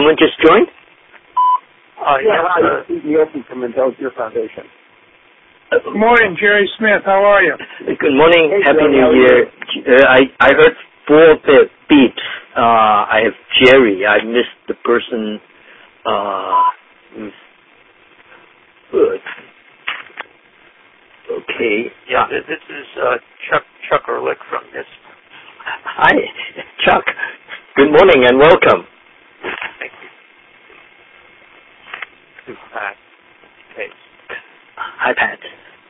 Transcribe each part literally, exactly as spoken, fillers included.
someone just joined? Uh, yeah, hi, uh, Steve Nielsen from Excelsior Foundation. Good morning, Jerry Smith. How are you? Good morning. Hey, Happy Jerry, New Year. Uh, I, I heard four beeps. Uh, I have Jerry. I missed the person. Uh, good. Okay. Yeah, this is uh, Chuck Chuck Ehrlich from this. Hi, Chuck. Good morning and welcome. Thank you. Pat. Okay. Hi, Pat.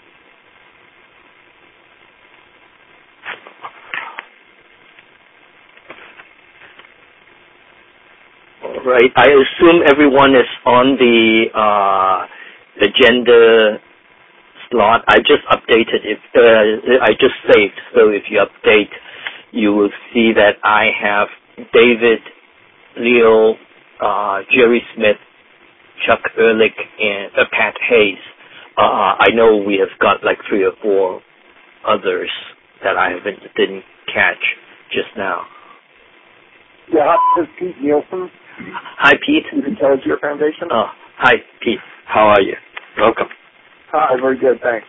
All right. I assume everyone is on the uh, agenda slot. I just updated it. Uh, I just saved. So if you update, you will see that I have David, Leo, uh, Jerry Smith, Chuck Ehrlich, and uh, Pat Hayes. Uh, I know we have got like three or four others that I haven't didn't catch just now. Yeah, hi, this is Pete Nielsen. Hi, Pete. From the Excelsior Foundation. Oh, hi, Pete. How are you? Welcome. Hi, very good, thanks.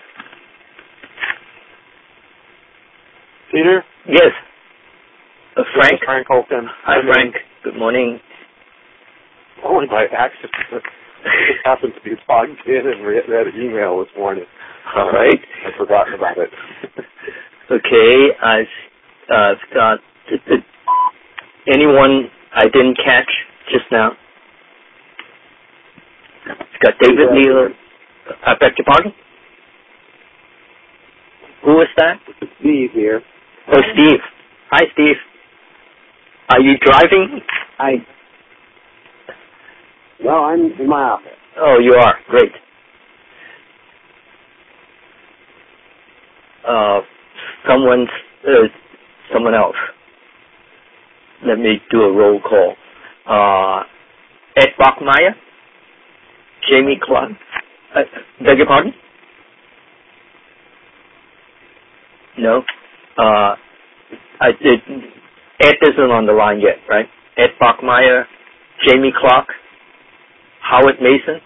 Peter? Yes. Uh, Frank? Frank Holton. Hi, Frank. Good morning. Only by accident. I just happened to be logged in and read that email this morning. All right. I'd forgotten about it. Okay. I've uh, got did, did anyone I didn't catch just now. I've got David Neal. I beg your pardon? Who is that? Steve here. Oh, Steve. Hi, Steve. Are you driving? Hi. No, I'm in my office. Oh, you are. Great. Uh, someone's, uh, someone else. Let me do a roll call. Uh, Ed Bachmeyer? Jamie Clark? Uh, beg your pardon? No. Uh, I did. Ed isn't on the line yet, right? Ed Bachmeyer, Jamie Clark, Howard Mason,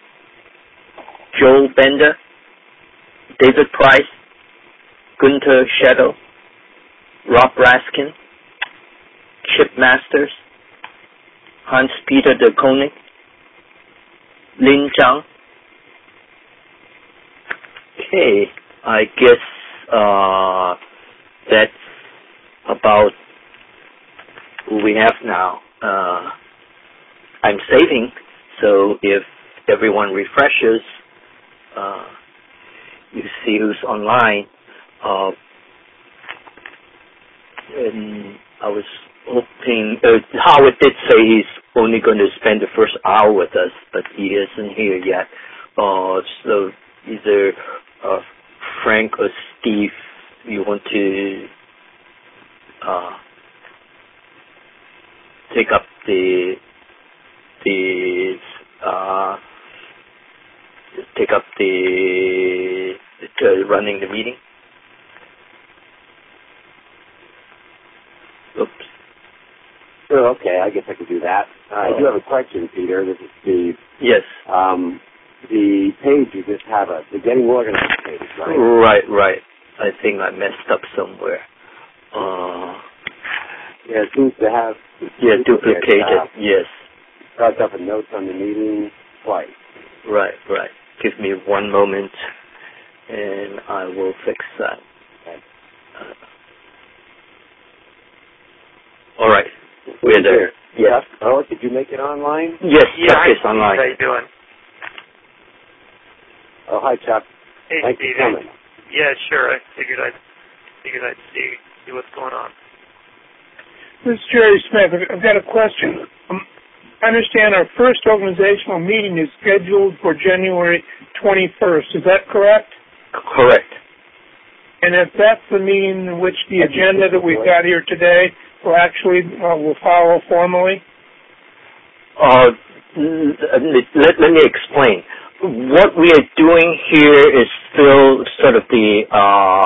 Joel Bender, David Price, Gunther Shadow, Rob Raskin, Chip Masters, Hans-Peter de Koning, Lin Zhang. Okay, I guess uh, that's about who we have now. Uh, I'm saving, so if everyone refreshes, uh, you see who's online. Uh, and I was hoping, uh, Howard did say he's only going to spend the first hour with us, but he isn't here yet. Uh, so either uh, Frank or Steve, you want to uh, take up the the uh, take up the uh, running the meeting. Oops. Oh, okay, I guess I could do that. Uh, I do have a question, Peter. This is Steve. Yes. Um, the page you just have a the getting organized page, right? Right, right. I think I messed up somewhere. Uh, yeah, it seems to have yeah duplicated. Uh, yes. Starts up a notes on the meeting twice. Right, right. Give me one moment, and I will fix that. Okay. Uh, all right. We're there. Yes. Oh, did you make it online? Yes, yeah, Chuck hi, is online. How you doing? Oh, hi, Chuck. Hey, Thanks Steve. for coming. Yeah, sure. I figured I'd figured I'd see see what's going on. This is Jerry Smith. I've got a question. Um, I understand our first organizational meeting is scheduled for January twenty-first. Is that correct? Correct. And if that's the meeting in which the agenda that we've got here today will actually uh, will follow formally? Uh, let, let me explain. What we are doing here is still sort of the uh,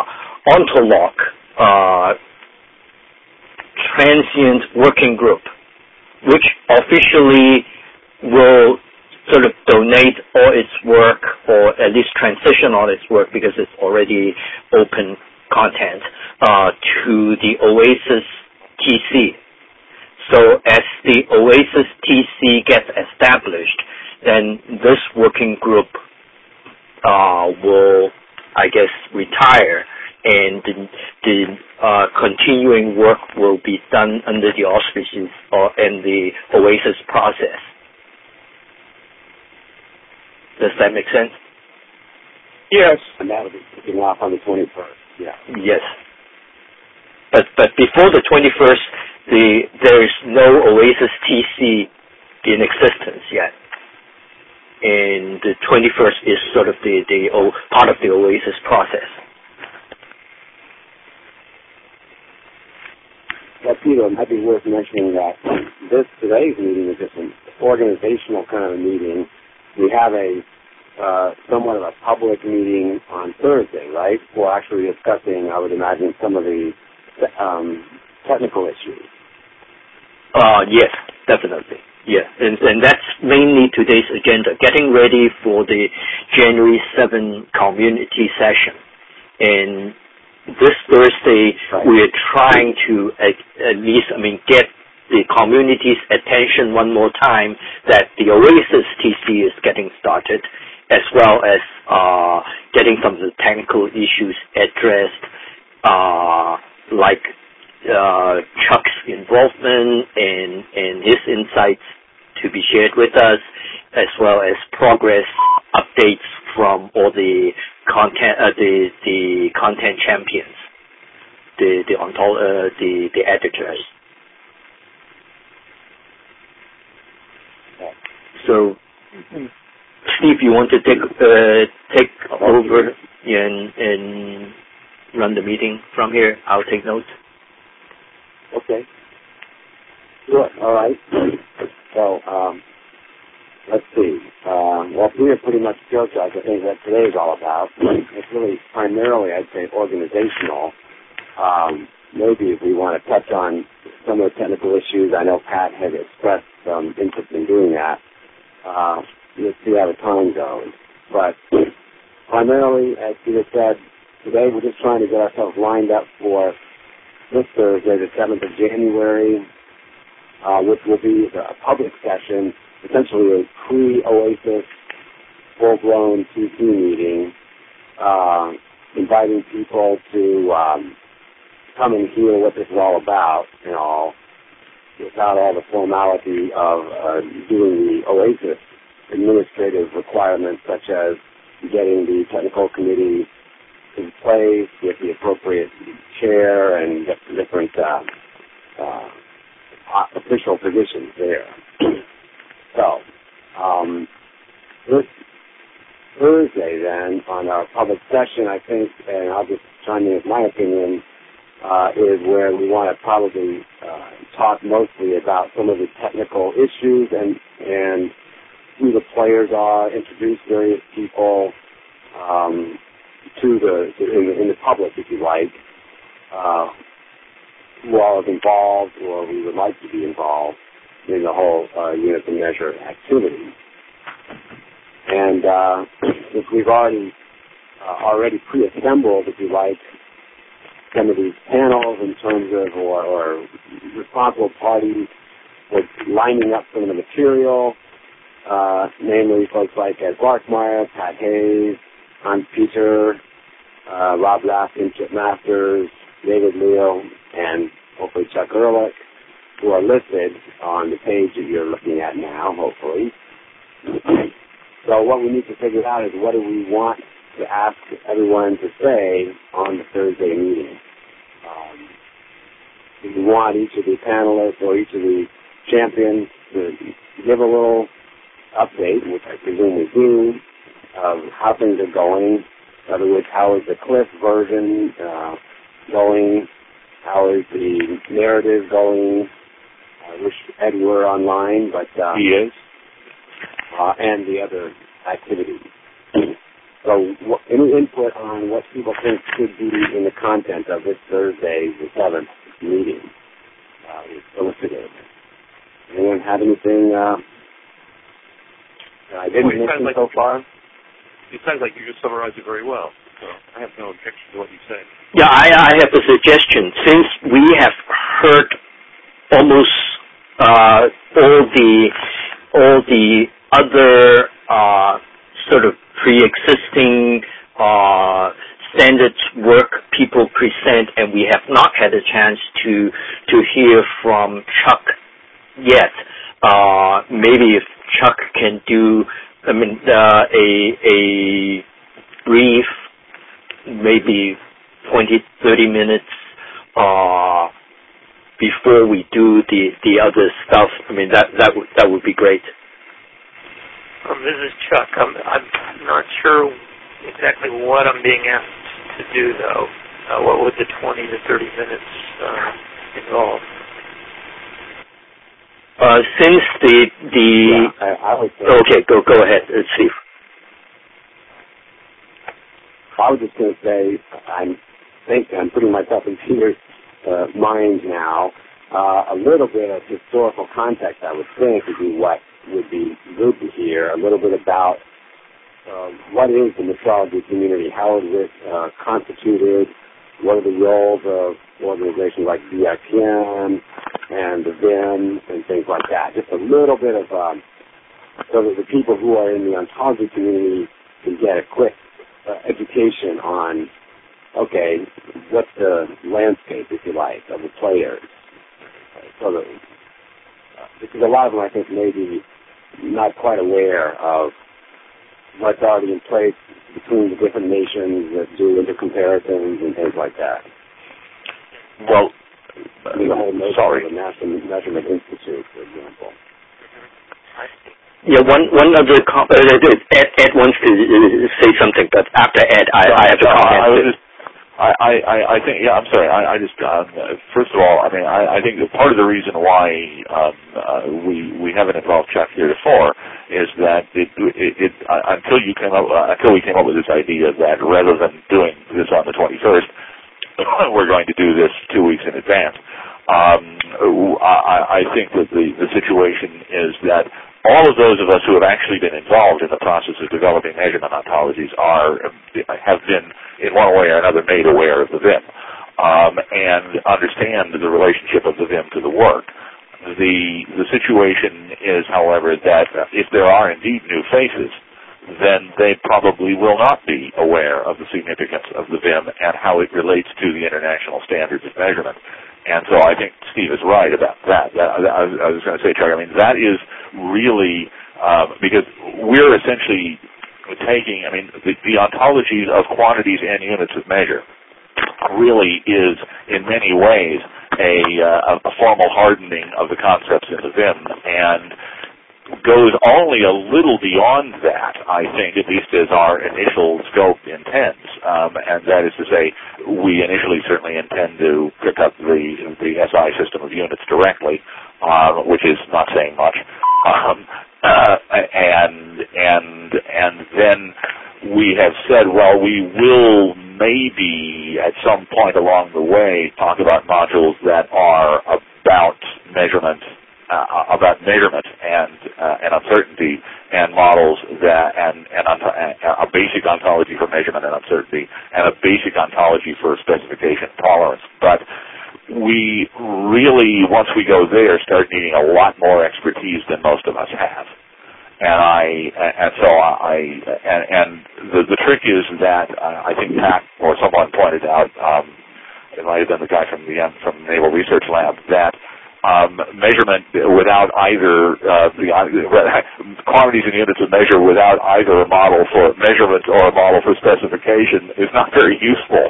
Ontologue uh, transient working group. which officially will sort of donate all its work, or at least transition all its work because it's already open content, uh, to the OASIS T C. So as the OASIS T C gets established, then this working group uh, will, I guess, retire, and the, the uh, continuing work will be done under the auspices or in the OASIS process. Does that make sense? Yes. And that will be kicking off on the twenty-first. Yeah. Yes. But but before the twenty-first, the there is no OASIS T C in existence yet, and the twenty-first is sort of the the o, part of the OASIS process. Well, Peter, it might be worth mentioning that this today's meeting is just an organizational kind of a meeting. We have a uh, somewhat of a public meeting on Thursday, right? For actually discussing, I would imagine, some of the um, technical issues. Uh, yes, definitely. Yeah, and, and that's mainly today's agenda, getting ready for the January seventh community session. And this Thursday, right, we're trying to at, at least, I mean, get the community's attention one more time that the OASIS T C is getting started, as well as uh, getting some of the technical issues addressed, uh, like uh, Chuck's involvement and, and his insights to be shared with us, as well as progress updates from all the content, uh, the the content champions, the the uh, the the editors. So, Steve, you want to take uh, take over and and run the meeting from here? I'll take notes. Okay. Sure. All right. So, um, let's see. Uh, well, we are pretty much skills, I think what today is all about. It's really primarily, I'd say, organizational. Um, maybe if we want to touch on some of the technical issues, I know Pat had expressed some interest in doing that. Uh, we'll see how the time goes. But primarily, as Peter said, today we're just trying to get ourselves lined up for this Thursday, the seventh of January, uh, which will be a public session, essentially a pre-OASIS full-blown T C meeting, uh, inviting people to um, come and hear what this is all about and all, without all the formality of uh, doing the OASIS administrative requirements, such as getting the technical committee in place with the appropriate chair and different uh, uh, official positions there. So, um, this Thursday then, on our public session, I think, and I'll just chime in with my opinion, uh, is where we want to probably uh, talk mostly about some of the technical issues and, and who the players are, introduce various people um, to the, to, in, the, in the public, if you like, uh, who all is involved or we would like to be involved in the whole uh, unit and measure activity. And uh, if we've already uh, already pre-assembled, if you like, some of these panels in terms of, or, or responsible parties for lining up some of the material, uh, namely folks like Ed Larkmeyer, Pat Hayes, Hans Peter, uh, Rob Laskin, Chip Masters, David Leo, and hopefully Chuck Ehrlich, who are listed on the page that you're looking at now, hopefully. So what we need to figure out is what do we want to ask everyone to say on the Thursday meeting. Um, do we want each of the panelists or each of the champions to give a little update, which I presume we do, of how things are going? In other words, how is the Cliff version uh, going? How is the narrative going? I wish Ed were online, but uh, he is. Uh, and the other activities. So what, any input on what people think should be in the content of this Thursday, the seventh meeting, uh, is solicited. Anyone have anything uh, I didn't well, mention like so far? It sounds like you just summarized it very well. So I have no objection to what you said. Yeah, I, I have a suggestion. Since we have heard almost uh, all the all the other uh, sort of pre-existing uh, standards work people present, and we have not had a chance to to hear from Chuck yet. Uh, maybe if Chuck can do, I mean, uh, a a brief, maybe twenty, thirty minutes uh, before we do the, the other stuff. I mean, that that would that would be great. Um, this is Chuck. I'm, I'm not sure exactly what I'm being asked to do, though. Uh, what would the twenty to thirty minutes uh, involve? Uh, since the the yeah, I, I would say, okay, go go ahead. Let's see. I was just going to say, I'm think I'm putting myself in Peter's uh, mind now. Uh, a little bit of historical context, I would think, would be what would be good to hear. A little bit about uh, what is the metrology community, how is it uh, constituted, what are the roles of organizations like V I P M and the V I M and things like that. Just a little bit of, um, so that the people who are in the ontology community can get a quick uh, education on, okay, what's the landscape, if you like, of the players. So that, uh, because a lot of them, I think, may be not quite aware of what's already in place between the different nations that do intercomparisons and things like that. Well, I mean, the whole notion sorry. of the National Measurement Institute, for example. Yeah, one one other com- uh, Ed, Ed wants to uh, say something, but after Ed, I, I have to comment. I, was just, I, I, I think, yeah, I'm sorry. I, I just, uh, first of all, I mean, I, I think that part of the reason why um, uh, we we haven't involved Chuck heretofore is that it, it, it uh, until you came up, uh, until we came up with this idea that rather than doing this on the twenty-first, we're going to do this two weeks in advance. Um, I, I think that the, the situation is that all of those of us who have actually been involved in the process of developing measurement ontologies are have been, in one way or another, made aware of the V I M um, and understand the relationship of the V I M to the work. The the situation is, however, that if there are indeed new faces, then they probably will not be aware of the significance of the V I M and how it relates to the international standards of measurement. And so I think Steve is right about that. that I, I was going to say, Chuck, I mean, that is really, uh, because we're essentially taking, I mean, the, the ontologies of quantities and units of measure really is, in many ways, a, uh, a formal hardening of the concepts in the V I M, and goes only a little beyond that, I think, at least as our initial scope intends. Um, and that is to say, we initially certainly intend to pick up the the S I system of units directly, uh, which is not saying much. Um, uh, and and and then we have said, well, we will maybe at some point along the way talk about modules that are about measurement. Uh, about measurement and uh, and uncertainty, and models that and and uh, a basic ontology for measurement and uncertainty, and a basic ontology for specification and tolerance. But we really, once we go there, start needing a lot more expertise than most of us have. And I and so I and, and the the trick is that uh, I think Pat or someone pointed out, um, it might have been the guy from the from the Naval Research Lab, that Um, measurement without either uh, the uh, quantities and units of measure without either a model for measurement or a model for specification is not very useful.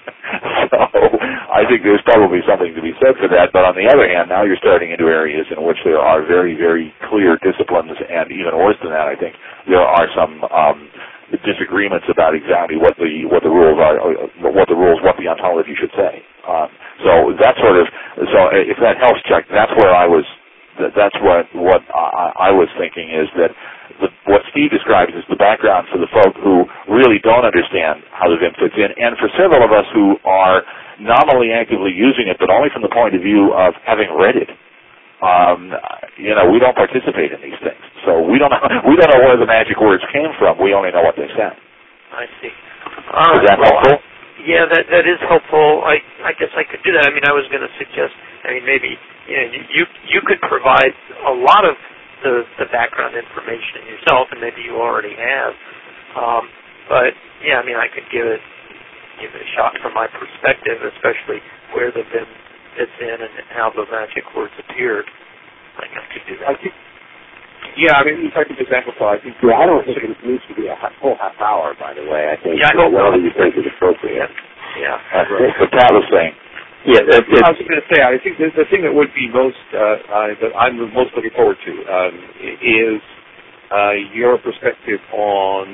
So I think there's probably something to be said for that. But on the other hand, now you're starting into areas in which there are very, very clear disciplines, and even worse than that, I think there are some um, disagreements about exactly what the what the rules are, what the rules, what the ontology should say. Um, so that sort of, so if that helps, Chuck, that's where I was. That's what what I, I was thinking is that the, what Steve describes is the background for the folk who really don't understand how the V I M fits in, and for several of us who are nominally actively using it, but only from the point of view of having read it. um, you know, we don't participate in these things, so we don't know, we don't know where the magic words came from. We only know what they said. I see. All Is right. that well, helpful? Yeah, that that is helpful. I I guess I could do that. I mean, I was going to suggest. I mean, maybe you know, you you could provide a lot of the the background information yourself, and maybe you already have. Um, but yeah, I mean, I could give it give it a shot from my perspective, especially where the V I M fits in and how the magic words appeared. I think I could do that. I think, yeah, I mean, if I could just amplify, I think. Yeah, I don't think it needs to be a full half hour, by the way. I think yeah, I hope whatever not. you think is appropriate. Yeah. That's what Pat was saying. Yeah, uh, I was going to say, I think the, the thing that would be most, uh, uh, that I'm most looking forward to um, is uh, your perspective on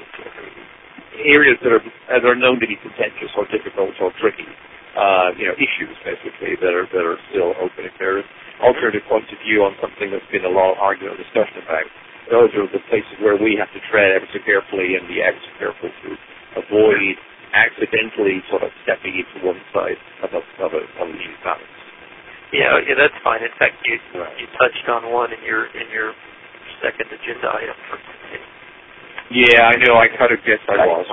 areas that are that are known to be contentious or difficult or tricky, uh, you know, issues basically that are that are still open. If there is alternative points of view on something that's been a lot of argument or discussion about, those are the places where we have to tread ever so carefully and be ever so careful to avoid accidentally sort of stepping into one side of a of a of the balance. Yeah, yeah, that's fine. In fact, you Right. you touched on one in your in your second agenda item for today. Yeah, I know. I kind of guessed I was.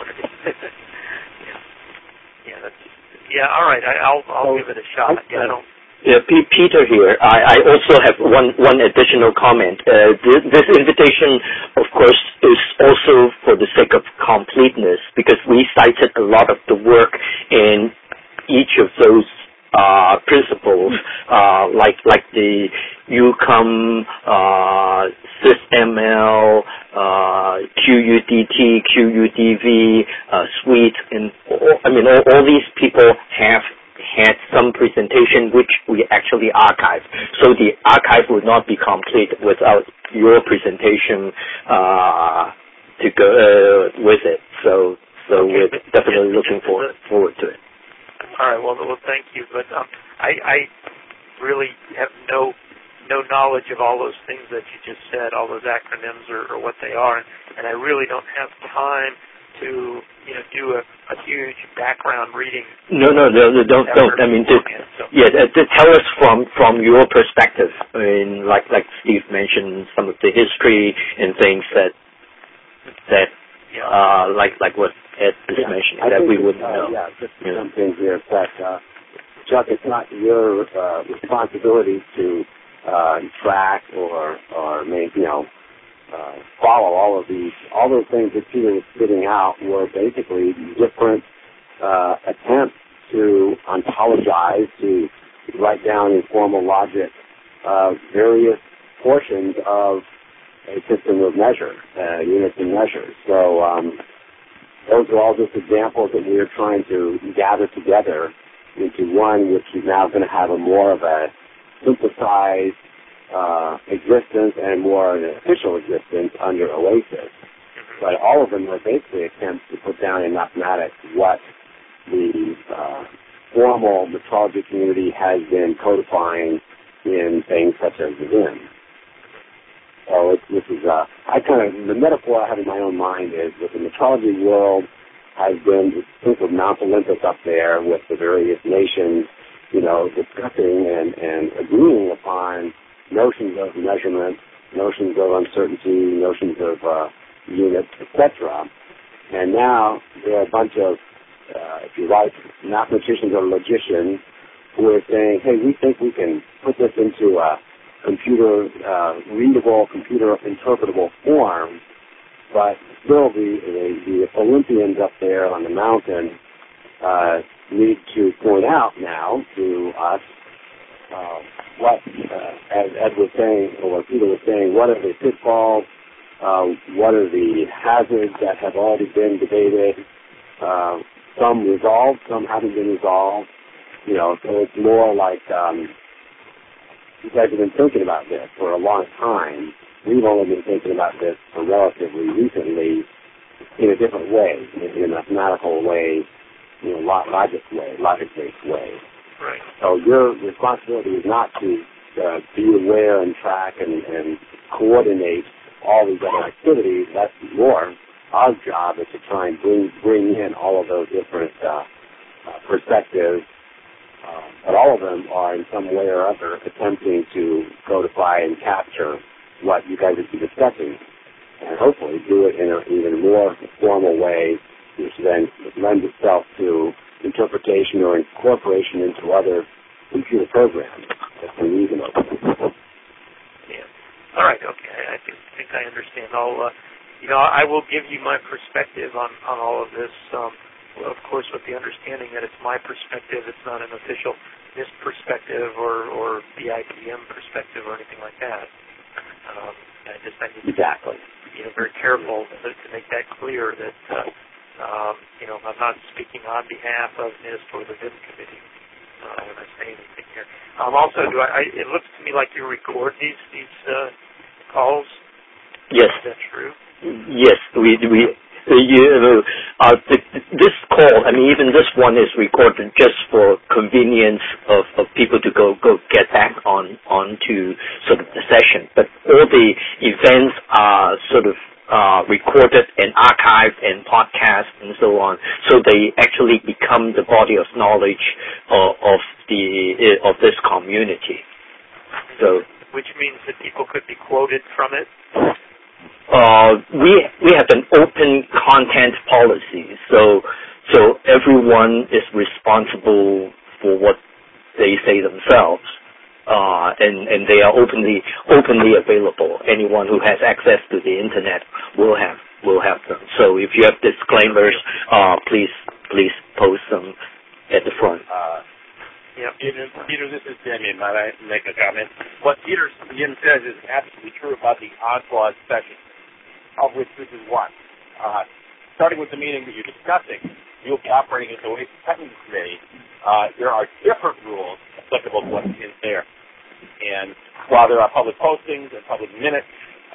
yeah, yeah, that's yeah. All right, I, I'll I'll So, give it a shot. Yeah, I don't. Yeah, P- Peter here. I, I also have one, one additional comment. Uh, this, this invitation, of course, is also for the sake of completeness because we cited a lot of the work in each of those uh, principles, uh, like like the U COM, uh, SysML, uh, Q U D T, Q U D V, uh, Suite, and all, I mean all, all these people have had some presentation which we actually archived. So the archive would not be complete without your presentation uh, to go uh, with it. So so Okay, we're but definitely just- looking just forward, the- forward to it. All right. Well, well, thank you. But um, I, I really have no no knowledge of all those things that you just said, all those acronyms or, or what they are, and I really don't have time to you know do a, a huge background reading. No, no, no, no don't, don't. I mean, just, So, yeah, uh, to tell us from from your perspective. I mean, like like Steve mentioned, some of the history and things that that yeah. uh, like like what Ed just Yeah, mentioned I that think we it's, wouldn't uh, know. Yeah, just Yeah. some things here that, uh, Chuck, it's not your uh, responsibility to uh, track or, or make, you know, uh, follow all of these. All those things that Peter was spitting out were basically different uh, attempts to ontologize, to write down in formal logic uh, various portions of a system of measure, uh, units and measures. So um, those are all just examples that we are trying to gather together into one, which is now going to have a more of a synthesized uh, existence and more an official existence under OASIS. But all of them are basically attempts to put down in mathematics what the uh, formal metrology community has been codifying in things such as the V I M. So it's, this is, uh, I kind of, the metaphor I have in my own mind is that the metrology world has been, think of Mount Olympus up there with the various nations, you know, discussing and, and agreeing upon notions of measurement, notions of uncertainty, notions of uh, units, et cetera. And now there are a bunch of, uh, if you like, mathematicians or logicians who are saying, hey, we think we can put this into a computer uh, readable, computer interpretable form, but still the, the, the Olympians up there on the mountain uh, need to point out now to us uh, what, uh, as Ed was saying, or what Peter was saying, what are the pitfalls, uh, what are the hazards that have already been debated, uh, some resolved, some haven't been resolved, you know, so it's more like um, you guys have been thinking about this for a long time. We've only been thinking about this for relatively recently in a different way, in a mathematical way, you know, logic way, logic-based way. Right. So your responsibility is not to uh, be aware and track and, and coordinate all these other activities. That's more our job is to try and bring bring in all of those different uh, uh, perspectives Uh, but all of them are in some way or other attempting to codify and capture what you guys would be discussing, and hopefully do it in an even more formal way, which then lends itself to interpretation or incorporation into other computer programs that can use them. Yeah. All right. Okay. I think, think I understand. I'll, uh, you know, I will give you my perspective on, on all of this. Um, well, of course, with the understanding that it's my perspective, it's not an official NIST perspective or or the I B M perspective or anything like that. Um, I just I need to exactly. be you know, very careful to, to make that clear that uh, um, you know I'm not speaking on behalf of NIST or the V I M committee uh, when I say anything here. Um, also, do I, I? It looks to me like you record these these uh, calls. Yes. Is that true? Yes, we we. Uh, you, uh, this call, I mean, even this one is recorded just for convenience of, of people to go, go get back on onto sort of the session. But all the events are sort of uh, recorded and archived and podcast and so on, so they actually become the body of knowledge of, of the of this community. So, which means that people could be quoted from it. Uh, we we have an open content policy, so so everyone is responsible for what they say themselves, uh, and and they are openly openly available. Anyone who has access to the internet will have will have them. So if you have disclaimers, uh, please please post them at the front. Uh, Yep. Peter, Peter, this is Damien. Might I make a comment? What Peter Jim says is absolutely true about the onslaught session, of which this is one. Uh, starting with the meeting that you're discussing, you'll be operating as the Oasis Technical Committee. Uh, there are different rules applicable to what's in there. And while there are public postings and public minutes,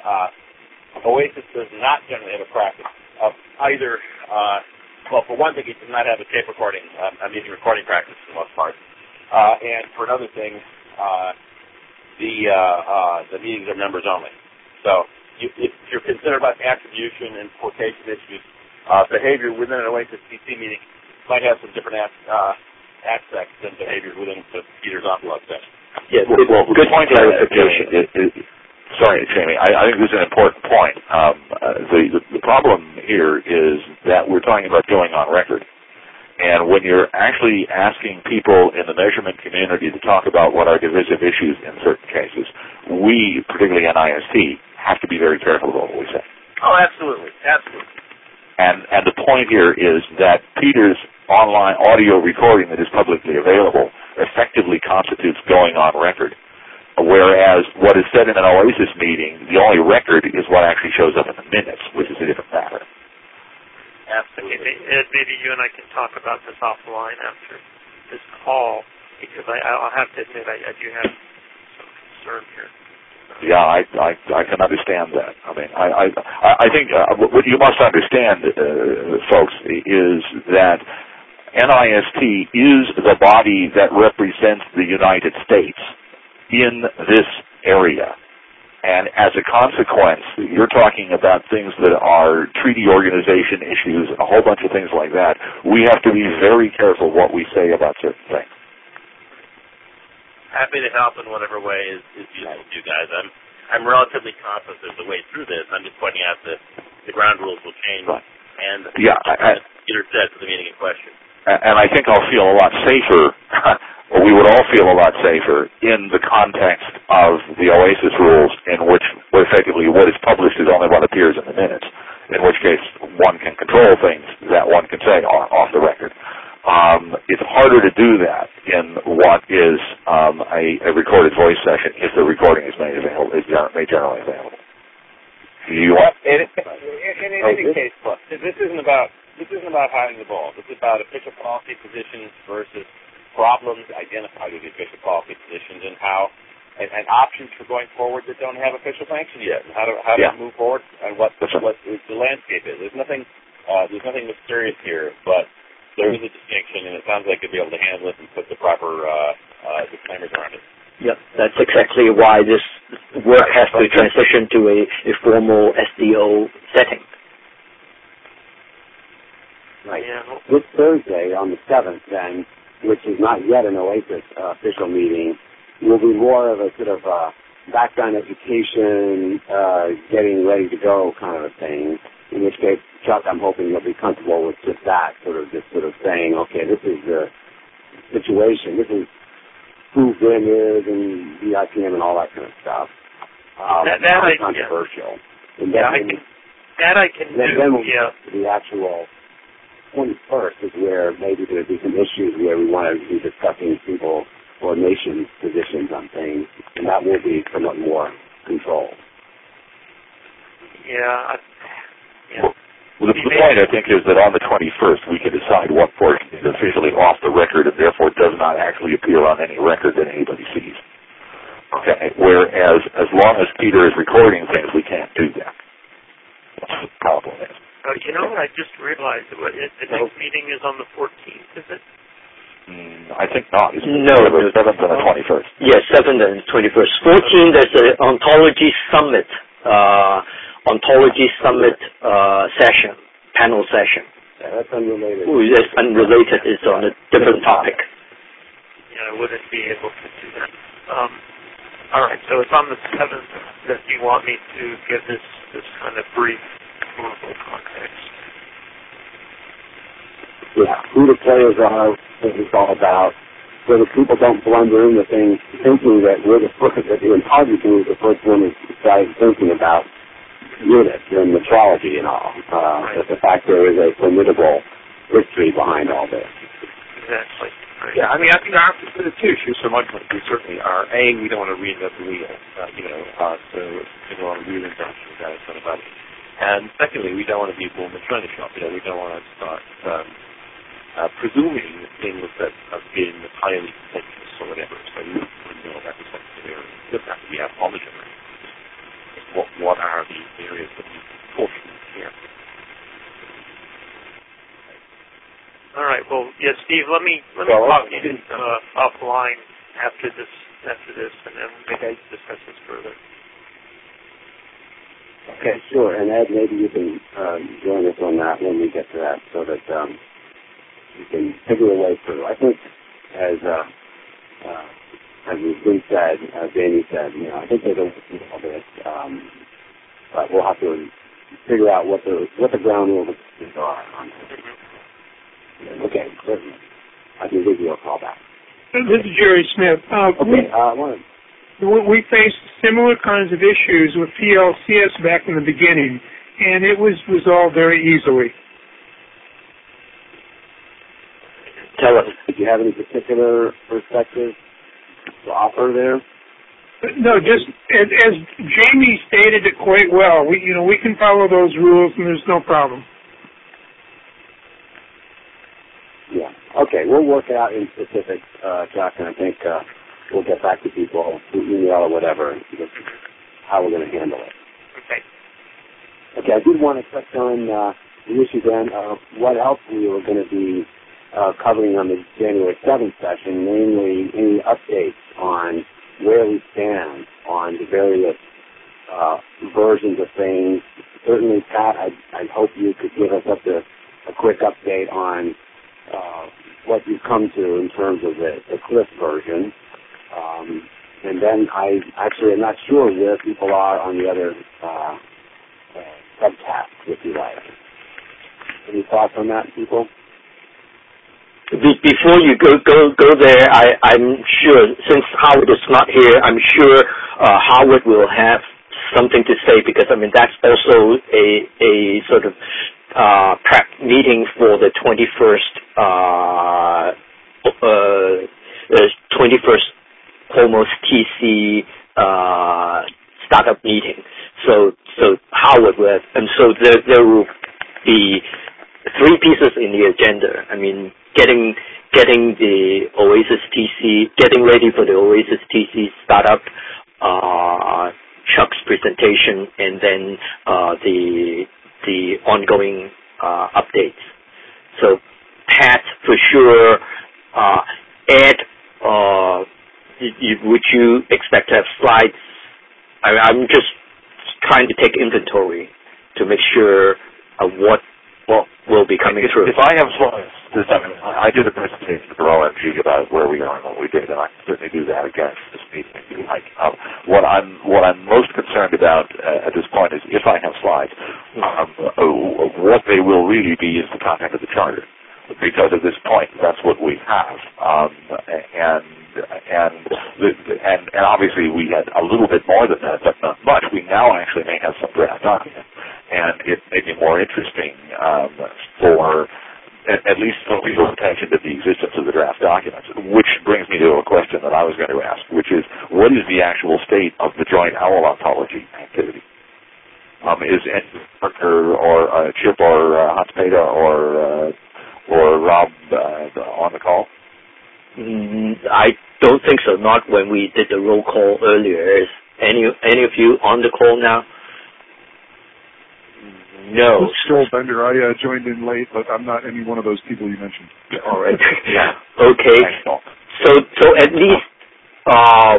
uh, Oasis does not generally have a practice of either, uh, well, for one thing, it does not have a tape recording, um, a meeting recording practice for the most part. Uh, and for another thing, uh, the uh, uh, the meetings are members only. So you, if you're concerned about attribution and quotation issues, uh, behavior within an Oasis P C meeting might have some different as, uh, aspects than behavior within the Peter's Envelope session. Yeah, well, well, good point clarification. It, it, sorry, Jamie. I, I think this is an important point. Um, uh, the, the the problem here is that we're talking about going on record. And when you're actually asking people in the measurement community to talk about what are divisive issues in certain cases, we, particularly N I S T, have to be very careful about what we say. Oh, absolutely. Absolutely. And and the point here is that Peter's online audio recording that is publicly available effectively constitutes going on record, whereas what is said in an Oasis meeting, the only record is what actually shows up in the minutes, which is a different matter. Absolutely. Okay, Ed, maybe you and I can talk about this offline after this call, because I, I'll have to admit I, I do have some concern here. Yeah, I, I I can understand that. I mean, I I I think uh, what you must understand, uh, folks, is that N I S T is the body that represents the United States in this area. And as a consequence, you're talking about things that are treaty organization issues and a whole bunch of things like that. We have to be very careful what we say about certain things. Happy to help in whatever way is, is useful to you guys. I'm I'm relatively confident there's a way through this. I'm just pointing out that the ground rules will change. Right. And yeah, I, as Peter said for the meeting in question. And I think I'll feel a lot safer, or we would all feel a lot safer, in the context of the Oasis rules, in which well, effectively what is published is only what appears in the minutes, in which case one can control things that one can say off, off the record. Um, it's harder to do that in what is um, a, a recorded voice session if the recording is made available, is made generally available. You well, in, in, in any case, look, this isn't about this isn't about hiding the ball. This is about official policy positions versus problems identified with the official policy positions and how and, and options for going forward that don't have official sanction yet, and how to how yeah. to move forward and what That's what right. the landscape is. There's nothing uh, there's nothing mysterious here, but there is a distinction, and it sounds like you'll be able to handle it and put the proper uh, uh, disclaimers around it. Yep, that's exactly why this work has to transition to a, a formal S D O setting. Right. Yeah. This Thursday, on the seventh, then, which is not yet an OASIS uh, official meeting, will be more of a sort of uh, background education, uh, getting ready to go kind of a thing. In which case, Chuck, I'm hoping you'll be comfortable with just that, sort of just sort of saying, okay, this is the situation, this is who Vim is and V I P M and all that kind of stuff. Um, that that I, controversial. Yeah, And yeah then, I can, that I can then, do. then we'll yeah. get to the actual twenty-first is where maybe there'll be some issues where we want to be discussing people or nations' positions on things, and that will be somewhat more controlled. Yeah. I, yeah. Well, the, the point, I think, is that on the twenty-first, we can decide what portion is officially off the record and therefore does not actually appear on any record that anybody sees. Okay. Whereas, as long as Peter is recording things, we can't do that. That's what the problem is. Uh, you know what? I just realized that it, the next meeting is on the fourteenth, is it? Mm, I think not. It's No, the seventh and the twenty-first. Yes, seventh and twenty-first. fourteenth, there's an Ontology Summit, uh, Ontology Summit uh, session, panel session. Yeah, that's unrelated. Ooh, that's unrelated. It's on a different topic. Yeah, I wouldn't be able to do that. Um, all right, so it's on the seventh that you want me to give this, this kind of brief global context. Yeah, who the players are, what it's all about, so that people don't blunder into things thinking that we're the first, that the Ontology community is the first one who started thinking about units and metrology and all. Uh, right. But the fact there is a formidable history behind all this. Exactly. Right. Yeah, I mean, I think our the two issues from my point of view certainly are, A, we don't want to reinvent the wheel, uh, you know, uh, so we don't want to reinvent the guys on about it. And secondly, we don't want to be a boom and trend shop. You know, we don't want to start um, uh, presuming things that have been highly contentious or whatever. So we would know that was something there. Just have to be our knowledge of it. What, what are the areas that we caution here? All right. Well, yeah, Steve. Let me let me Well, talk okay. in uh, offline after this after this, and then we can discuss this further. Okay, sure. And Ed, maybe you can uh, join us on that when we get to that, so that um, you can figure a way through. I think, as uh, uh, as has been said, as Danny said, you know, I think there's a way to all this, um, but we'll have to figure out what the what the ground rules are on this. Okay, certainly. I can give you a call back. This is Jerry Smith. Uh, Okay, uh, I want to... we, we faced similar kinds of issues with P L C S back in the beginning, and it was resolved very easily. Tell us. Did you have any particular perspective to offer there? No, just as, as Jamie stated it quite well. We, you know, we can follow those rules, and there's no problem. Yeah. Okay, we'll work it out in specifics, uh, Chuck, and I think uh, we'll get back to people through email or whatever, how we're going to handle it. Okay. Okay, I did want to touch on uh, the issue then of what else we were going to be uh, covering on the January seventh session, namely any updates on where we stand on the various uh, versions of things. Certainly, Pat, I, I hope you could give us up to a quick update on uh, what you've come to in terms of the, the Cliff version. Um, and then I actually am not sure where people are on the other uh, uh, subtasks, if you like. Any thoughts on that, people? Be- before you go go go there, I, I'm sure, since Howard is not here, I'm sure uh, Howard will have something to say, because, I mean, that's also a, a sort of uh, prep meeting for the twenty-first uh, uh, twenty-first Homos T C uh, startup meeting. So so Howard will have, and so there there will be three pieces in the agenda. I mean, getting getting the Oasis T C, getting ready for the Oasis T C startup, uh, Chuck's presentation, and then uh, the the ongoing uh, updates. So, Pat, for sure, uh, Ed, uh, you, would you expect to have slides? I, I'm just trying to take inventory to make sure of what what will be coming if, through. If I have slides, this, I, mean, I did a presentation for O M G earlier on what we did, and I can certainly do that again for this meeting if you like. Um, what I'm what I'm most concerned about uh, at this point is if I have slides, um, uh, what they will really be is the content of the charter, because at this point that's what we have, um, and and, the, and and obviously we had a little bit more than that, but not much. We now actually may have some draft documents, and it may be more interesting um, for. At least some people's attention to the existence of the draft documents, which brings me to a question that I was going to ask, which is, what is the actual state of the joint owl ontology activity? Um, is Parker or uh, Chip or uh, Hans Peter or uh, or Rob uh, on the call? Mm, I don't think so. Not when we did the roll call earlier. Is any any of you on the call now? No. This is Joel Bender. I uh, joined in late, but I'm not any one of those people you mentioned. All right. Yeah. Okay. So, so at least, uh,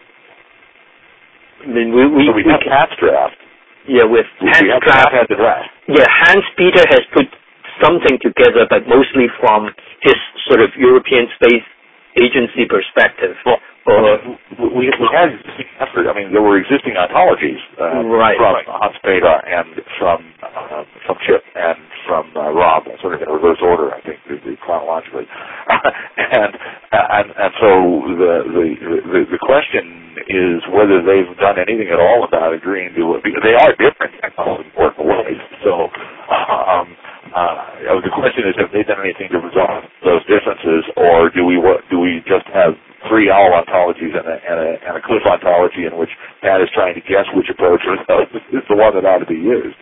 I mean, we we, so we, we have Pat's draft. Yeah, with Hans we have draft. Pat had the draft. Yeah, Hans Peter has put something together, but mostly from his sort of European Space Agency perspective. Well, Uh, we, we had effort. I mean, there were existing ontologies uh, right, from right. Hans Peter and from uh, from Chip and from uh, Rob, sort of in reverse order, I think, chronologically. and, and and so the, the the the question is whether they've done anything at all about agreeing to it. Because they are different in all important ways. So um, uh, the question is, have they done anything to resolve those differences, or do we what do we just have three owl ontologies and a, and, a, and a cliff ontology in which Pat is trying to guess which approach is the one that ought to be used,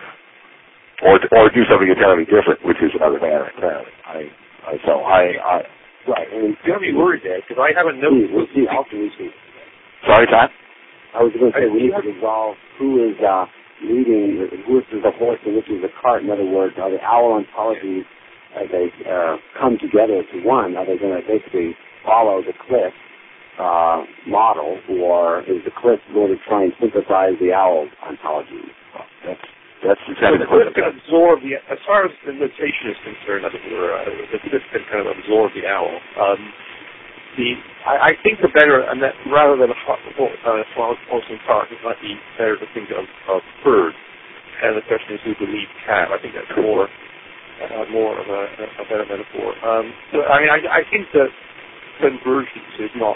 or or do something entirely different, which is another matter entirely. I, I so I, I right. I mean, you have me worried there because I haven't noticed. We'll see. How can we see? Sorry, Tom. I was going to say we need to resolve who is uh, leading, who is the horse and which is the cart. In other words, are the owl ontologies as they uh, come together to one? Are they going to basically follow the cliff uh, model, or is the cliff going to try and synthesize the owl ontology? Well, that's that's exactly so the cliff can absorb the, as far as the notation is concerned, I think we're, uh, the cliff can kind of absorb the owl. Um, the I, I think the better, and that rather than uh, Paulson Park, it might be better to think of, of bird. And the question is who the lead cat. I think that's more uh, more of a, a better metaphor. Um, so I mean, I, I think that convergence is not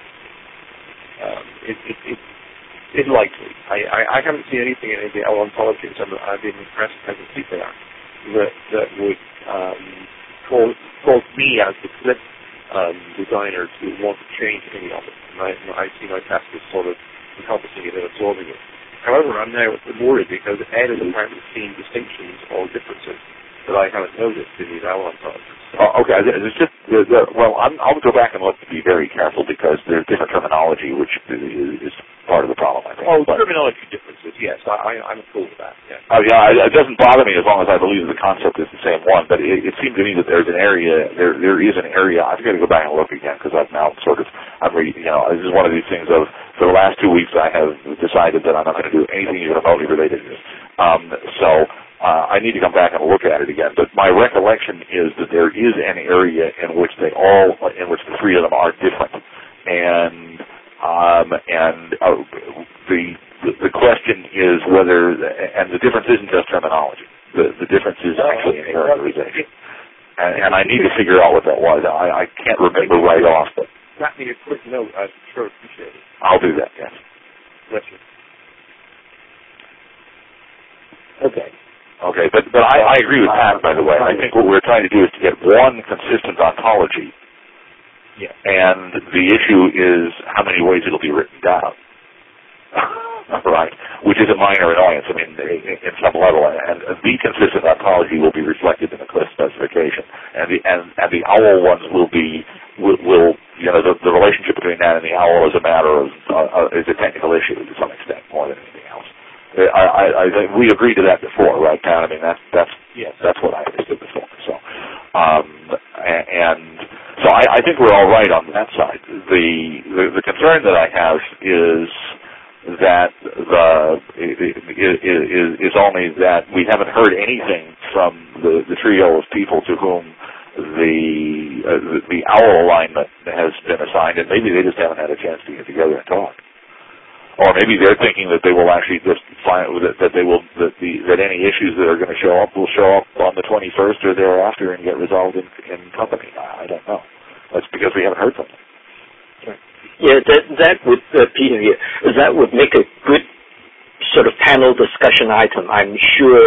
um, it, it, it, it's likely. I, I, I haven't seen anything in any of the owl ontologies. I'm, I've been impressed as a see there that that would um, cause, cause me as the clip um, designer to want to change any of it. And I, I see my task as sort of encompassing it and absorbing it. However, I'm now worried because Ed has apparently seen distinctions or differences that I haven't noticed in these owl ontologies. Oh, okay. It's just the, the, well, I'm, I'll go back and look to be very careful because there's different terminology, which is, is part of the problem, I think. Oh, but, terminology differences. Yes, I, I, I'm cool with that. Yeah. Oh, yeah. It doesn't bother me as long as I believe the concept is the same one. But it, it seemed to me that there's an area. There, there is an area. I've got to go back and look again because I've now sort of. I'm, re, you know, this is one of these things of for the last two weeks I have decided that I'm not going to do anything even remotely related to this. Um, so. Uh, I need to come back and look at it again, but my recollection is that there is an area in which they all, in which the three of them are different, and um, and uh, the, the the question is whether, and the difference isn't just terminology. The the difference is actually in characterization, and, and I need to figure out what that was. I, I can't remember right off, but drop me a quick note. I'd sure appreciate it. I'll do that. Yes. Bless you. Okay. Okay, but but I, I agree with Pat, by the way. I think what we're trying to do is to get one consistent ontology. Yeah. And the issue is how many ways it'll be written down. Right? Which is a minor annoyance, I mean, in some level. And the consistent ontology will be reflected in the cliff specification. And the and, and the OWL ones will be, will, will you know, the, the relationship between that and the OWL is a matter of, uh, is a technical issue to some extent, more than anything else. I, I, I think we agreed to that before, right, Pat? I mean, that's that's yes. that's what I understood before. So, um, and so I, I think we're all right on that side. The, the the concern that I have is that the is, is only that we haven't heard anything from the, the trio of people to whom the uh, the, the owl alignment has been assigned, and maybe they just haven't had a chance to get together and talk. Or maybe they're thinking that they will actually just find that, that they will that the that any issues that are going to show up will show up on the twenty-first or thereafter and get resolved in, in company. I, I don't know. That's because we haven't heard from them. Yeah, that that would uh, Peter here. That would make a good sort of panel discussion item. I'm sure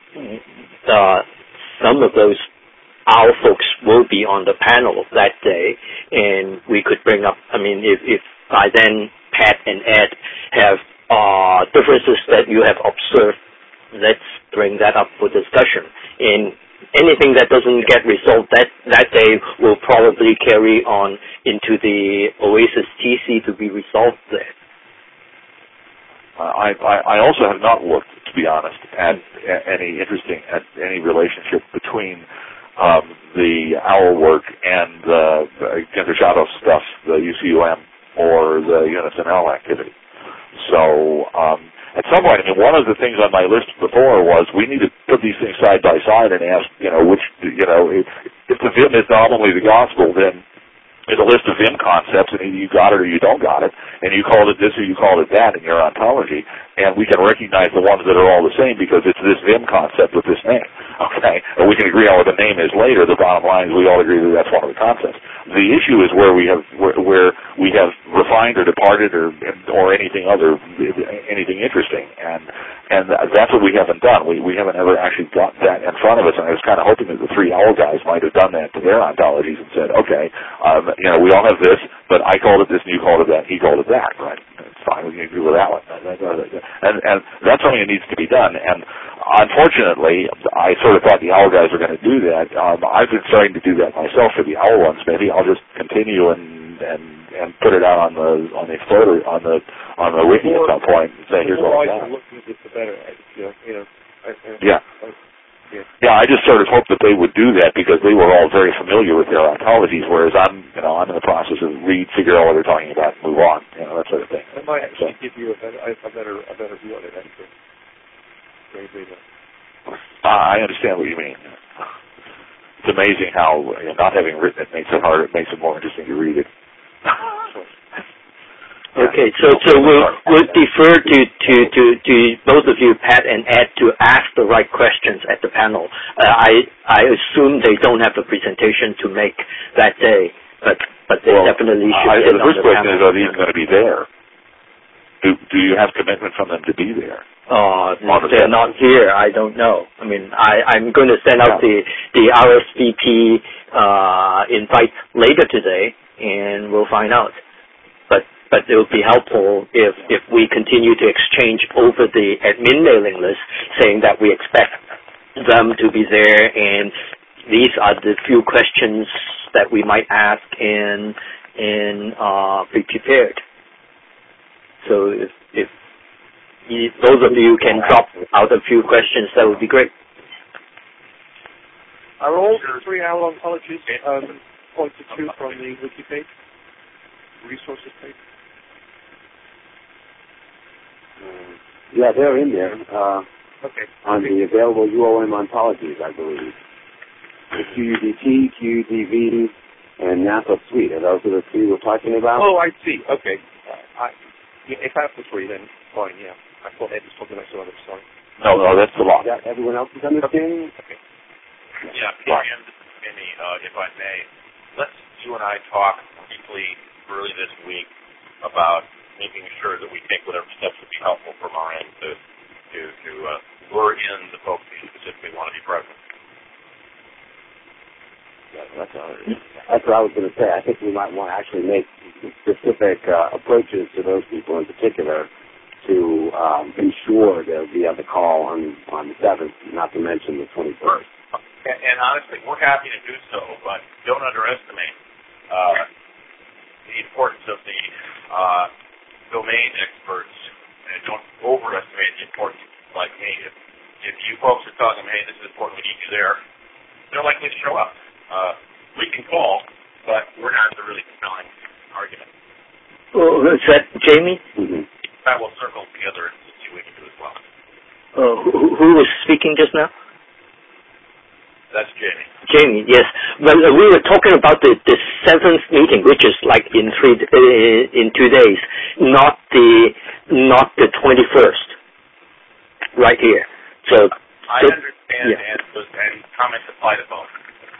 uh, some of those our folks will be on the panel that day, and we could bring up. I mean, if if by then Pat and Ed have uh, differences that you have observed, let's bring that up for discussion. And anything that doesn't get resolved that, that day will probably carry on into the Oasis T C to be resolved there. Uh, I, I I also have not looked, to be honest, at, at any interesting at any relationship between um, the OWL work and the Ginter-Shadow stuff, the U C U M or the Unison L activity. So. Um, At some point, I mean, one of the things on my list before was we need to put these things side by side and ask, you know, which, you know, if, if the Vim is nominally the gospel, then there's a list of Vim concepts, and either you got it or you don't got it, and you called it this or you called it that in your ontology, and we can recognize the ones that are all the same because it's this Vim concept with this name, okay? And we can agree on what the name is later. The bottom line is we all agree that that's one of the concepts. The issue is where we have where, where we have refined or departed or or anything other anything interesting, and and that's what we haven't done. We we haven't ever actually got that in front of us. And I was kind of hoping that the three OWL guys might have done that to their ontologies and said, okay, um, you know, we all have this, but I called it this and you called it that, he called it that, right? It's fine. We can agree with that one, and and that's something that needs to be done. And unfortunately, I sort of thought the OWL guys were going to do that. Um, I've been starting to do that myself for the OWL ones. Maybe I'll just continue and and and put it out on the on the Explorer on the on the wiki at some point and say here's what I got. Looking at this, the better. You know, you know, I, I, yeah. I, yeah. Yeah, I just sort of hoped that they would do that because they were all very familiar with their ontologies, whereas I'm, you know, I'm in the process of read, figure out what they're talking about, and move on, you know, that sort of thing. It might actually so. give you a better, a better, a better view on it, actually. Uh, I understand what you mean. It's amazing how you know, not having written it makes it harder, it makes it more interesting to read it. Okay, so so we'll we'll defer to, to, to, to both of you, Pat and Ed, to ask the right questions at the panel. Uh, I I assume they don't have a presentation to make that day, but but they well, definitely should. I, sit the on first the question panel. is, are they even going to be there? Do do you have commitment from them to be there? Uh, if they're not here, I don't know. I mean, I I'm going to send out yeah. the the R S V P uh, invite later today, and we'll find out. But But it would be helpful if, if we continue to exchange over the admin mailing list saying that we expect them to be there and these are the few questions that we might ask and, and uh, be prepared. So if, if you, those of you can drop out a few questions, that would be great. Are all three OWL ontologies um, pointed to from the wiki page, resources page? Uh, yeah, they're in there. Uh, okay. On the available U O M ontologies, I believe. The Q U D T, Q U D V, and NASA Suite. Are those the three we're talking about? Oh, I see. Okay. Uh, I, yeah, if that's the three, then fine, yeah. I thought Ed was talking about some other story. No, no, that's the lot. Is that everyone else is understanding? Okay. Yeah, Marianne, this is Jimmy, uh, if I may. Let's, you and I talk briefly early this week about making sure that we take whatever steps would be helpful from our end to to, to uh, lure in the folks who specifically want to be present. Yeah, that's, that's what I was going to say. I think we might want to actually make specific uh, approaches to those people in particular to um, ensure they'll be on the call on, on the seventh, not to mention the twenty-first. And, and honestly, we're happy to do so, but don't underestimate uh, the importance of the uh, domain experts, and don't overestimate the importance. Like me, if, if you folks are telling them, hey, this is important, we need you there, they're likely to show up. Uh, we can call, but we're not the really compelling argument. Oh, is that Jamie? Mm-hmm. That will circle together and see what we can do as well. Uh, who, who was speaking just now? That's Jamie. Jamie, yes. Well, uh, we were talking about the, the seventh meeting, which is like in three uh, in two days, not the not the twenty-first. Right here. So I so, understand, yeah. and, and comments apply to both.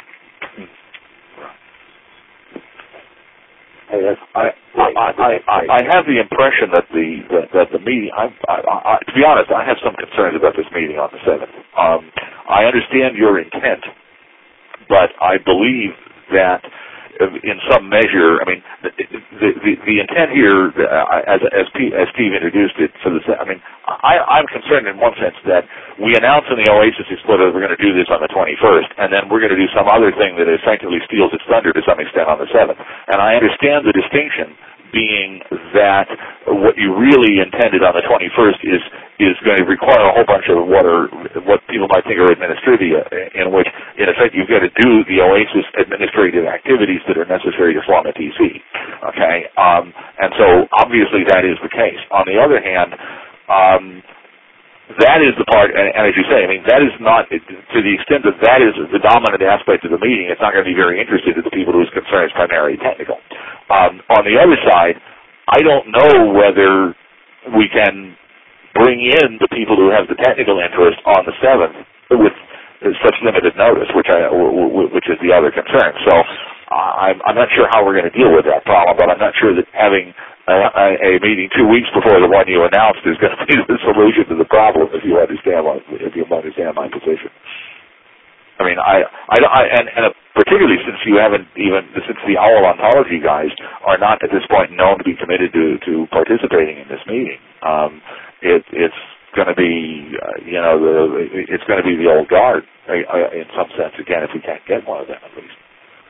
Hey, that's, I, I, I, I, I have the impression that the that, that the meeting. I, I, I, to be honest, I have some concerns about this meeting on the seventh. Um, I understand your intent, but I believe that in some measure, I mean, the the, the, the intent here, uh, as as, P, as Steve introduced it for the. I mean, I, I'm concerned in one sense that we announce in the Oasis Explorer we're going to do this on the twenty-first, and then we're going to do some other thing that effectively steals its thunder to some extent on the seventh. And I understand the distinction being that what you really intended on the twenty-first is is going to require a whole bunch of what are what people might think are administrivia, in which, in effect, you've got to do the Oasis administrative activities that are necessary to form a T C. Okay, um, and so obviously that is the case. On the other hand, um, that is the part, and, and as you say, I mean, that is not, to the extent that that is the dominant aspect of the meeting, it's not going to be very interesting to the people whose concern is primarily technical. Um, on the other side, I don't know whether we can bring in the people who have the technical interest on the seventh with such limited notice, which I, which is the other concern. So uh, I'm, I'm not sure how we're going to deal with that problem, but I'm not sure that having a, a meeting two weeks before the one you announced is going to be the solution to the problem. If you understand my, if you understand my position. I mean, I, I, I and, and particularly since you haven't even, since the OWL ontology guys are not at this point known to be committed to, to participating in this meeting, um, it, it's going to be, uh, you know, the, it's going to be the old guard uh, uh, in some sense again if we can't get one of them at least.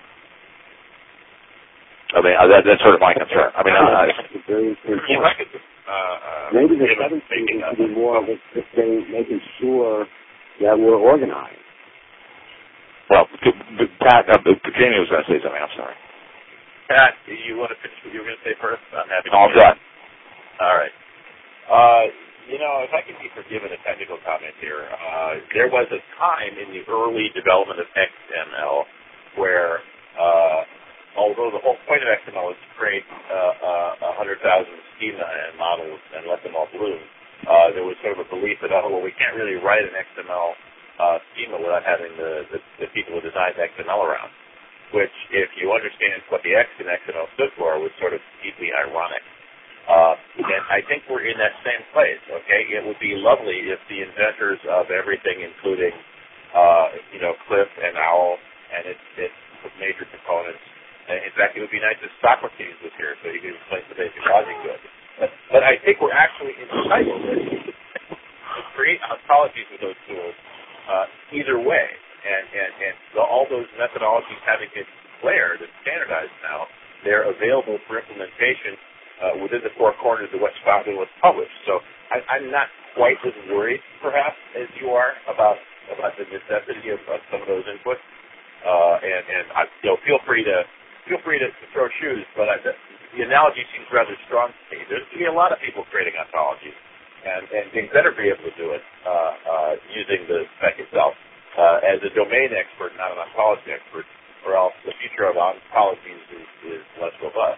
I mean, uh, that, that's sort of my concern. I mean, I, very If I could, uh, uh, maybe the seventh meeting should be more of just making sure that we're organized. Well, Pat, uh, Jamie was going to say something. I'm sorry. Pat, you want to finish what you were going to say first? I'm happy to. No, I'm done. All right. Uh, you know, if I can be forgiven a technical comment here, uh, there was a time in the early development of X M L where, uh, although the whole point of X M L is to create uh, uh, one hundred thousand schema and models and let them all bloom, uh, there was sort of a belief that, oh, well, we can't really write an X M L Uh, schema without having the, the, the people who designed X M L around, which, if you understand what the X in X M L stood for, was sort of deeply ironic. Uh, and I think we're in that same place, okay? It would be lovely if the inventors of everything, including, uh, you know, Cliff and OWL and its, its major components, and in fact, it would be nice if Socrates was here so he could explain the basic logic to it. But, but I think we're actually entitled to create ontologies with those tools Uh, either way, and, and, and the, all those methodologies having been declared and standardized now, they're available for implementation uh, within the four corners of what's found and what's published. So I, I'm not quite as worried, perhaps, as you are about about the necessity of, of some of those inputs. Uh, and and I, you know, feel free to feel free to, to throw shoes, but I, the, the analogy seems rather strong to me. There's going to be a lot of people creating ontologies. And, and they better be able to do it uh, uh, using the spec itself uh, as a domain expert, not an ontology expert, or else the future of ontologies is, is less robust.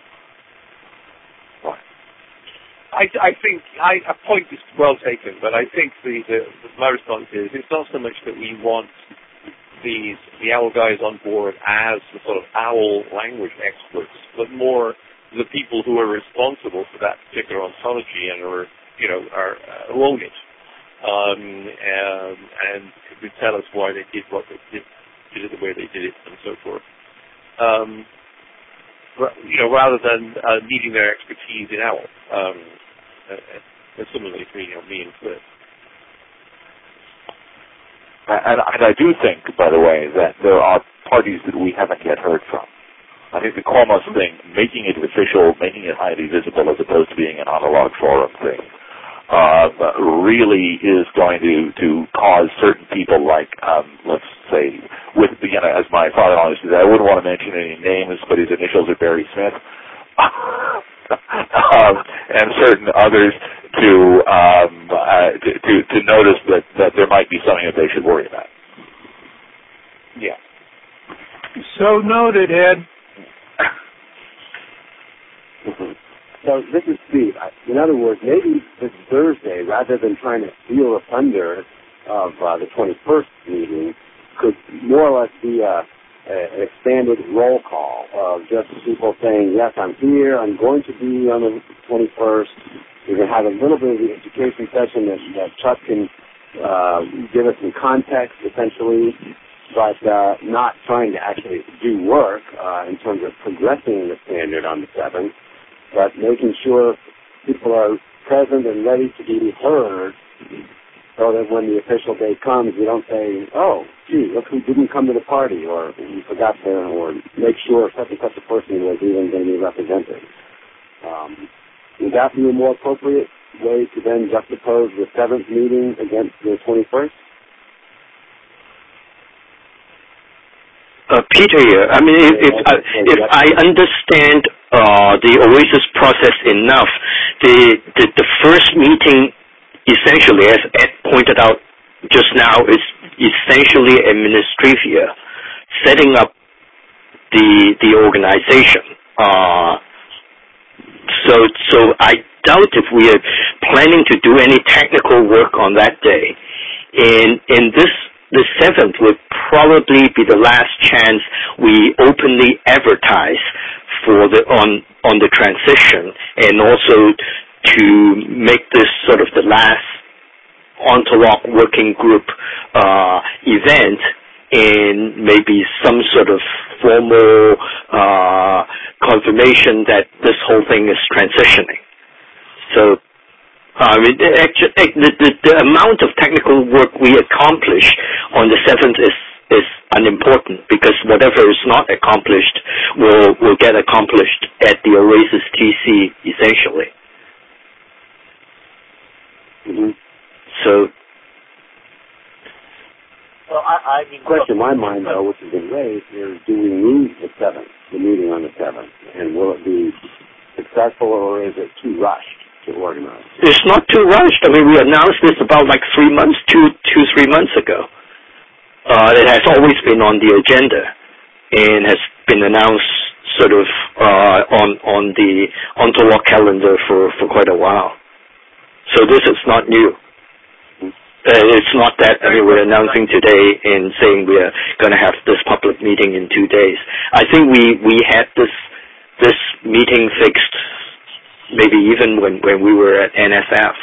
I, I think I, a point is well taken, but I think the, the, my response is it's not so much that we want these the OWL guys on board as the sort of OWL language experts, but more the people who are responsible for that particular ontology and are you know, are uh, who own it, um, and, and could tell us why they did what they did, did it the way they did it, and so forth. Um, you know, rather than uh, needing their expertise in OWL, um, uh, similarly between you know, me and Cliff. And, and I do think, by the way, that there are parties that we haven't yet heard from. I think the Cosmos thing, making it official, making it highly visible as opposed to being an analog forum thing, uh, really is going to, to cause certain people like, um, let's say, with, you know, as my father-in-law used to say, I wouldn't want to mention any names, but his initials are Barry Smith, um, and certain others to, um, uh, to, to, to notice that, that there might be something that they should worry about. Yeah. So noted, Ed. So this is Steve. In other words, maybe this Thursday, rather than trying to steal the thunder of uh, the twenty-first meeting, could more or less be a, a, an expanded roll call of just people saying, yes, I'm here, I'm going to be on the twenty-first. We're going to have a little bit of the education session that, that Chuck can uh, give us some context, essentially, but uh, not trying to actually do work uh, in terms of progressing the standard on the seventh, but making sure people are present and ready to be heard so that when the official day comes, we don't say, oh, gee, look who didn't come to the party, or we forgot to, or make sure such and such a person was even going to be represented. Um, would that be a more appropriate way to then juxtapose the seventh meeting against the twenty-first? Uh, Peter here. I mean, if, if, I, if I understand uh, the OASIS process enough, the, the the first meeting, essentially, as Ed pointed out just now, is essentially administrivia, setting up the the organization. Uh, so so I doubt if we are planning to do any technical work on that day. In in this. The seventh would probably be the last chance we openly advertise for the on on the transition, and also to make this sort of the last Ontolog working group uh, event, and maybe some sort of formal uh, confirmation that this whole thing is transitioning. So. I mean, actually, the, the, the amount of technical work we accomplish on the seventh is is unimportant, because whatever is not accomplished will will get accomplished at the OASIS T C, essentially. Mm-hmm. So, well, I, I mean, the question in my mind, though, which has been raised, is do we need the seventh, the meeting on the seventh, and will it be successful, or is it too rushed to organize? It's not too rushed. I mean, we announced this about like three months, two, two, three months ago. Uh, it has always been on the agenda and has been announced sort of uh, on on the Ontolog calendar for, for quite a while. So this is not new. Uh, it's not that I mean, we're announcing today and saying we're going to have this public meeting in two days. I think we, we had this this meeting fixed maybe even when, when we were at N S F,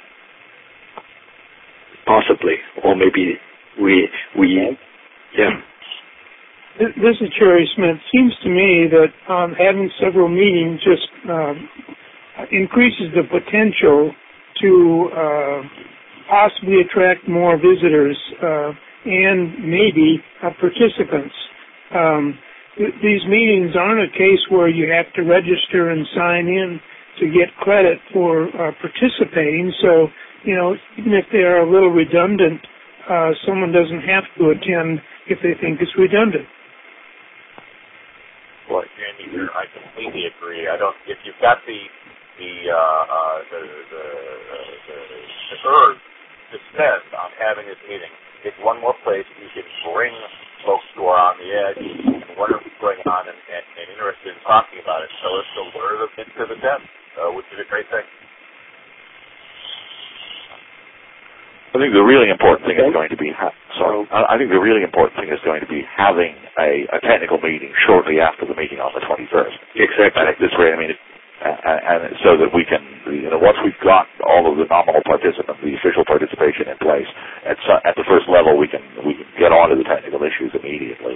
possibly, or maybe we, we, yeah. This is Jerry Smith. Seems to me that um, having several meetings just um, increases the potential to uh, possibly attract more visitors uh, and maybe uh, participants. Um, th- these meetings aren't a case where you have to register and sign in to get credit for uh, participating. So, you know, even if they are a little redundant, uh, someone doesn't have to attend if they think it's redundant. Well, Jamie, here I completely agree. I don't. If you've got the the uh, uh, the the, the, the urge to spend on having this meeting, it's one more place you can bring folks who are on the edge and wonder what's going on and, and, and interested in talking about it. So it's the lure them into the depth. Uh, which is a great thing. I think the really important thing okay. is going to be, ha- sorry, I think the really important thing is going to be having a, a technical meeting shortly after the meeting on the twenty-first. Exactly. And this way, I mean, it, and, and so that we can, you know, once we've got all of the nominal participants, the official participation in place, at so, at the first level, we can we can get on to the technical issues immediately.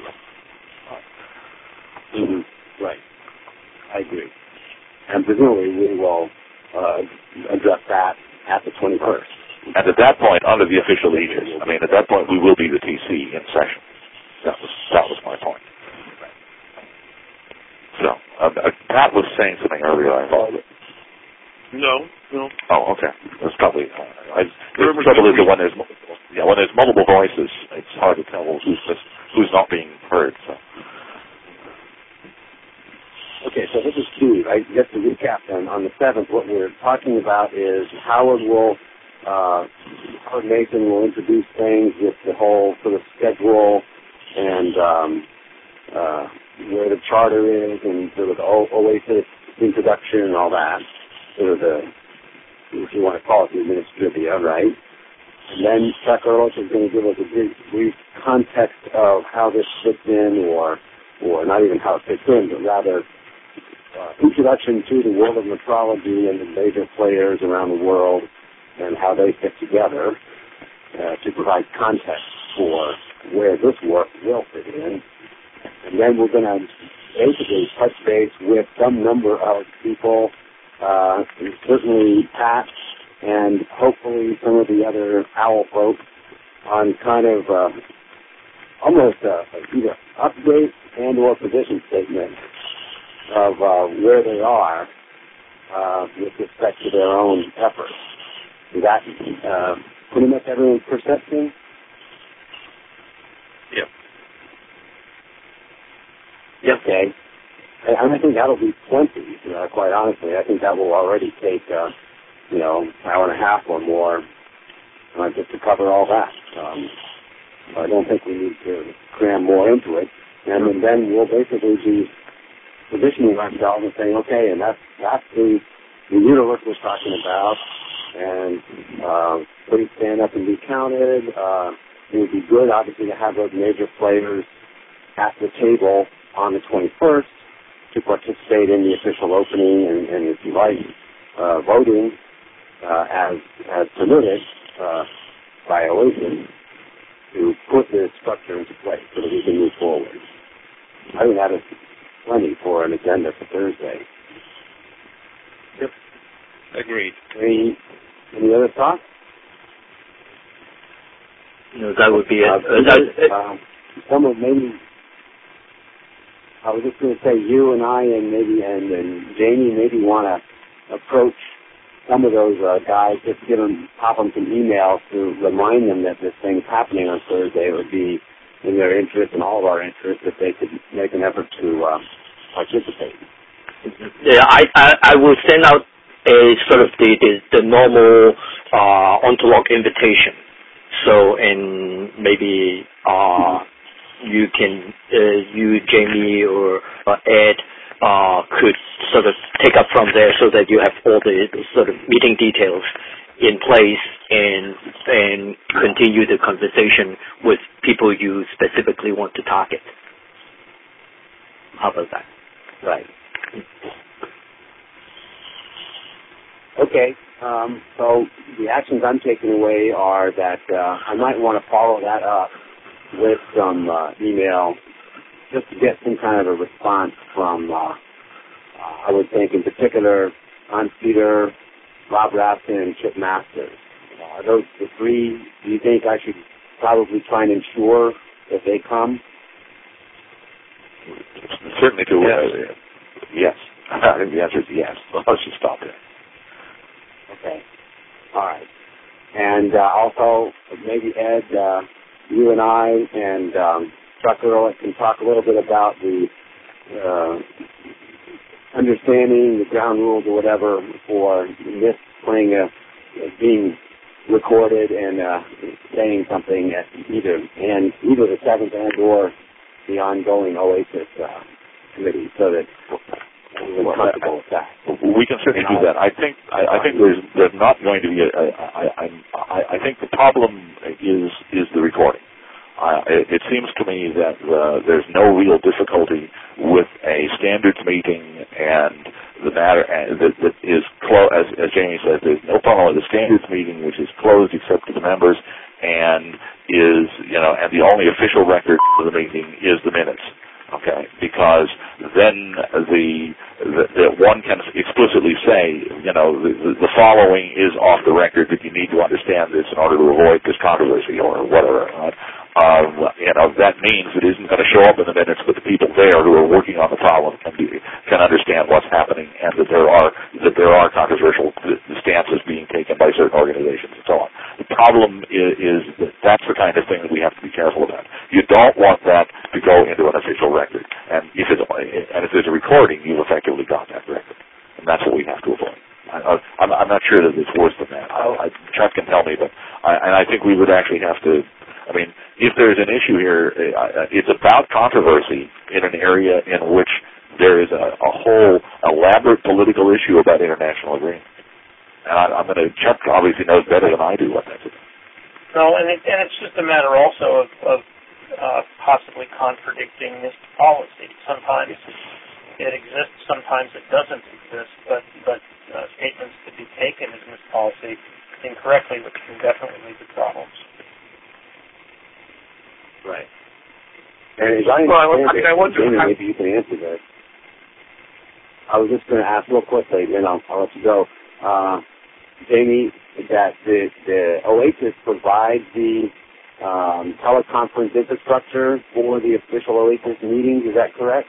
Mm-hmm. Right. I agree. And presumably we will uh, address that at the twenty-first. And at that point, under the official aegis, I mean, at that point we will be the T C in session. That was that was my point. So, uh, Pat was saying something earlier, I thought. No, no. Oh, okay. That's probably. Uh, I, the trouble is that when there's yeah when there's multiple voices, it's hard to tell who's who's not being heard. So. Okay, so this is Steve. I guess to recap then, on the seventh, what we're talking about is Howard will, uh, Howard Mason will introduce things with the whole sort of schedule and um, uh, where the charter is and sort of the o- Oasis introduction and all that, sort of the, if you want to call it the administrivia, right? And then Chuck Ehrlich is going to give us a brief, brief context of how this fits in, or or not even how it fits in, but rather uh, introduction to the world of metrology and the major players around the world and how they fit together uh, to provide context for where this work will fit in. And then we're going to basically touch base with some number of people, uh, certainly Pat and hopefully some of the other OWL folks, on kind of uh, almost uh, either update and or position statement of uh, where they are uh, with respect to their own efforts. Is that uh, pretty much everyone's perception? Yep. Yep. Okay. And I think that'll be plenty, uh, quite honestly. I think that will already take, uh, you know, an hour and a half or more uh, just to cover all that. Um, I don't think we need to cram more into it. And, and then we'll basically be positioning ourselves and saying, okay, and that's, that's the, the universe we're talking about, and uh, please stand up and be counted. Uh, it would be good, obviously, to have those major players at the table on the twenty-first to participate in the official opening and, and if you like, uh, voting uh, as as permitted uh, by Oasis to put this structure into place so that we can move forward. I think that is plenty for an agenda for Thursday. Yep. Agreed. Any, any other thoughts? No, that would be uh, it. Uh, that, uh, some of maybe, I was just going to say you and I and maybe, and, and Jamie maybe want to approach some of those uh, guys, just give them, pop them some emails to remind them that this thing's happening on Thursday. It would be in their interest and all of our interest if they could make an effort to uh, participate. Yeah, I, I I will send out a sort of the the, the normal uh, Ontolog invitation. So, and maybe uh, you can, uh, you, Jamie, or uh, Ed uh, could sort of take up from there so that you have all the, the sort of meeting details in place and and continue the conversation with people you specifically want to target. How about that? Right. Okay. Um, so the actions I'm taking away are that uh, I might want to follow that up with some uh, email just to get some kind of a response from, uh, I would think in particular, Hans Peter, Rob Rapson, and Chip Masters. Are those the three do you think I should probably try and ensure that they come? Certainly to yes. Uh, yes. I think the answer is yes. So let's just stop there. Okay. All right. And uh, also, maybe Ed, uh, you and I and um, Chuck Ehrlich can talk a little bit about the uh, understanding the ground rules or whatever for this playing a, a being recorded and uh, saying something at either and either the seventh and or the ongoing Oasis uh, committee, so that we're comfortable with that. We can certainly do that. I think I, I think there's there's not going to be a, I, I, I, I think the problem is is the recording. Uh, it, it seems to me that uh, there's no real difficulty with a standards meeting and the matter uh, that, that is closed, as, as Jamie said, there's no problem with the standards meeting, which is closed except to the members, and is, you know, and the only official record of the meeting is the minutes. Okay, because then the, the, the one can explicitly say, you know, the, the following is off the record, but you need to understand this in order to avoid this controversy or whatever. Uh, um, you know, that means it isn't going to show up in the minutes, but the people there who are working on the problem can be, can understand what's happening, and that there are that there are controversial stances being taken by certain organizations and so on. The problem is, is that that's the kind of thing that we have to be careful about. You don't want that to go into an official record, and if it's and if there's a recording, you've effectively got that record, and that's what we have to avoid. I, I'm, I'm not sure that it's worse than that. I, I, Chuck can tell me, but I, and I think we would actually have to. I mean, if there's an issue here, it's about controversy in an area in which there is a, a whole elaborate political issue about international agreement. And I, I'm going to, Chuck obviously knows better than I do what that's about. No, and, it, and it's just a matter also of, of uh, possibly contradicting this policy. Sometimes it exists, sometimes it doesn't exist, but, but uh, statements to be taken as this policy incorrectly, which can definitely lead to problems. Right. And as I well, I, understand I mean, it, I wonder Jamie, how... maybe you can answer this. I was just going to ask real quickly, then I'll, I'll let you go. Uh, Jamie, that the, the OASIS provides the um, teleconference infrastructure for the official OASIS meetings. Is that correct?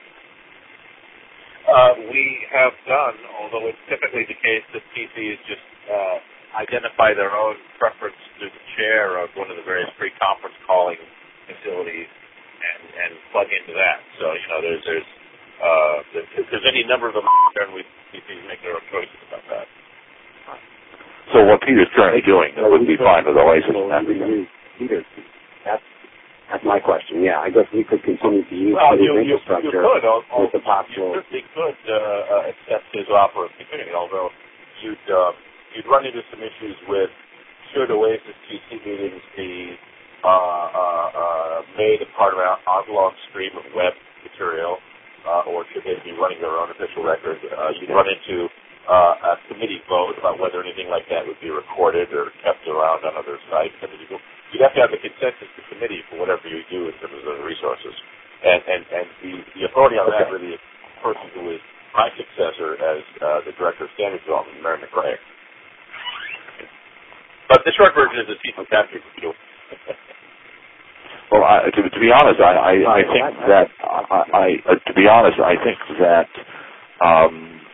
Uh, we have done, although it's typically the case that T Cs just uh, identify their own preference to the chair of one of the various pre-conference calling facilities and, and plug into that. So, you know, there's, there's, uh, there's any number of them, and we T Cs make their own choices about that. So what Peter's currently doing so would be fine with OASIS. Peter, that's, that's my question. Yeah, I guess we could continue to use well, his you, infrastructure you, you could, although, with the possible... You certainly could uh, uh, accept his offer of continuing, although you'd, uh, you'd run into some issues with should OASIS T C meetings be uh, uh, uh, made a part of an onlog stream of web material, uh, or should they be running their own official record? Uh, you'd run into uh, a committee vote about whether anything like that would be recorded or kept around on other sites. I mean, you'd have to have a consensus of the committee for whatever you do in terms of the resources. And, and, and the, the authority on that really is the person who is my successor as uh, the Director of Standards Development, Mary McRae. But the short version is that T C Patrick would do. Well, I, to, to be honest, I, I, I think that I, I uh, to be honest, I think that um,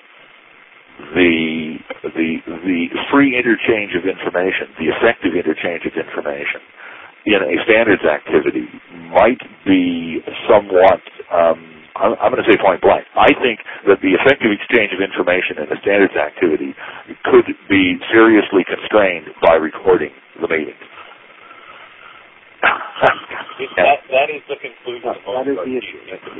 the the the free interchange of information, the effective interchange of information in a standards activity might be somewhat. Um, I'm, I'm going to say point blank. I think that the effective exchange of information in a standards activity could be seriously constrained by recording the meeting. that, that is the conclusion. No, that is the issue.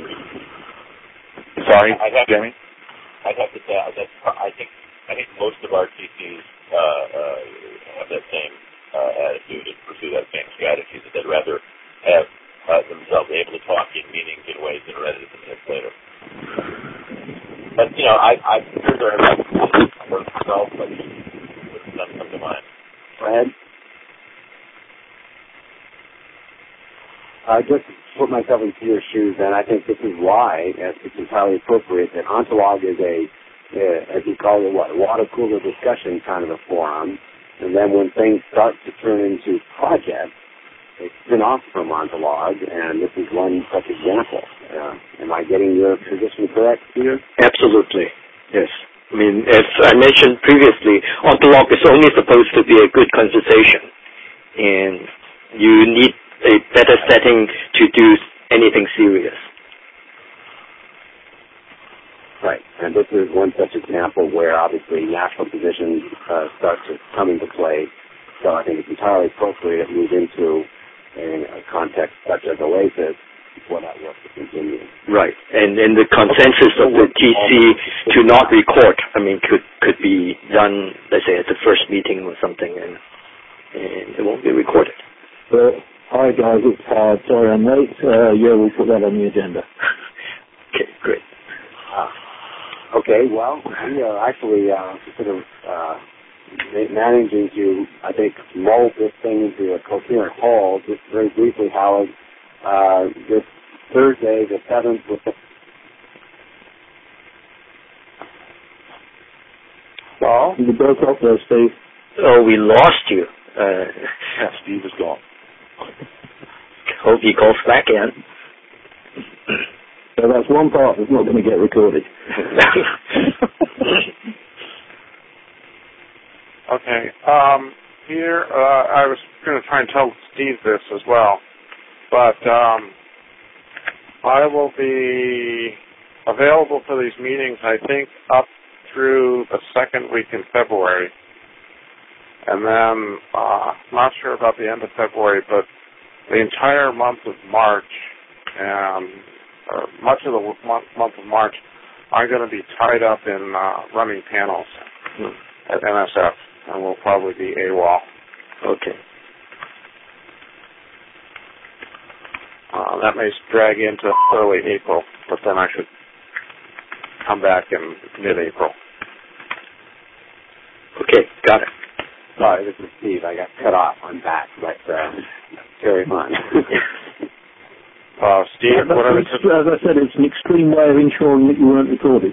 Sorry, I'd have Jamie? To, I'd have to say that I think I think most of our T Cs uh, uh, have that same uh, attitude and pursue that same strategy, that they'd rather have uh, themselves able to talk in meetings in ways that are edited minutes later. But, you know, I, I'm sure there are other for myself, but none come to mind. Go ahead. I just put myself into your shoes, and I think this is why it's entirely appropriate that Ontolog is a, uh, as you call it, what, water cooler discussion kind of a forum. And then when things start to turn into projects, they spin off from Ontolog, and this is one such example. Uh, am I getting your position correct, Peter? Absolutely, yes. I mean, as I mentioned previously, Ontolog is only supposed to be a good conversation, and you need a better setting to do anything serious. Right, and this is one such example where obviously national positions uh, start to come into play, so I think it's entirely appropriate to move into in a context such as OASIS for that work to continue. Right, and and the consensus of the T C to not record, I mean, could could be done, let's say, at the first meeting or something, and, and it won't be recorded. Well, hi guys, it's Howard. Sorry I'm late. Uh, yeah, we'll put that on the agenda. Okay, great. Uh, okay, well, we are actually uh, sort of uh, managing to, I think, mold this thing into a coherent whole. Just very briefly, Howard, uh, this Thursday, the seventh, with the... Well, you broke up there, Steve. Oh, we lost you. Uh, yeah, Steve is gone. Hope he calls back in. So that's one part that's not going to get recorded. Okay. Um, here, uh, I was going to try and tell Steve this as well, but um, I will be available for these meetings, I think, up through the second week in February. And then, uh, not sure about the end of February, but the entire month of March and or much of the month, month of March, I'm going to be tied up in uh, running panels at N S F, and will probably be AWOL. Okay. Uh, that may drag into early April, but then I should come back in mid-April. Okay, got it. Sorry, this is Steve. I got cut off. I'm back, but uh, carry on. uh, Steve, yeah, what I was just... As I said, it's an extreme way of ensuring that you weren't recorded.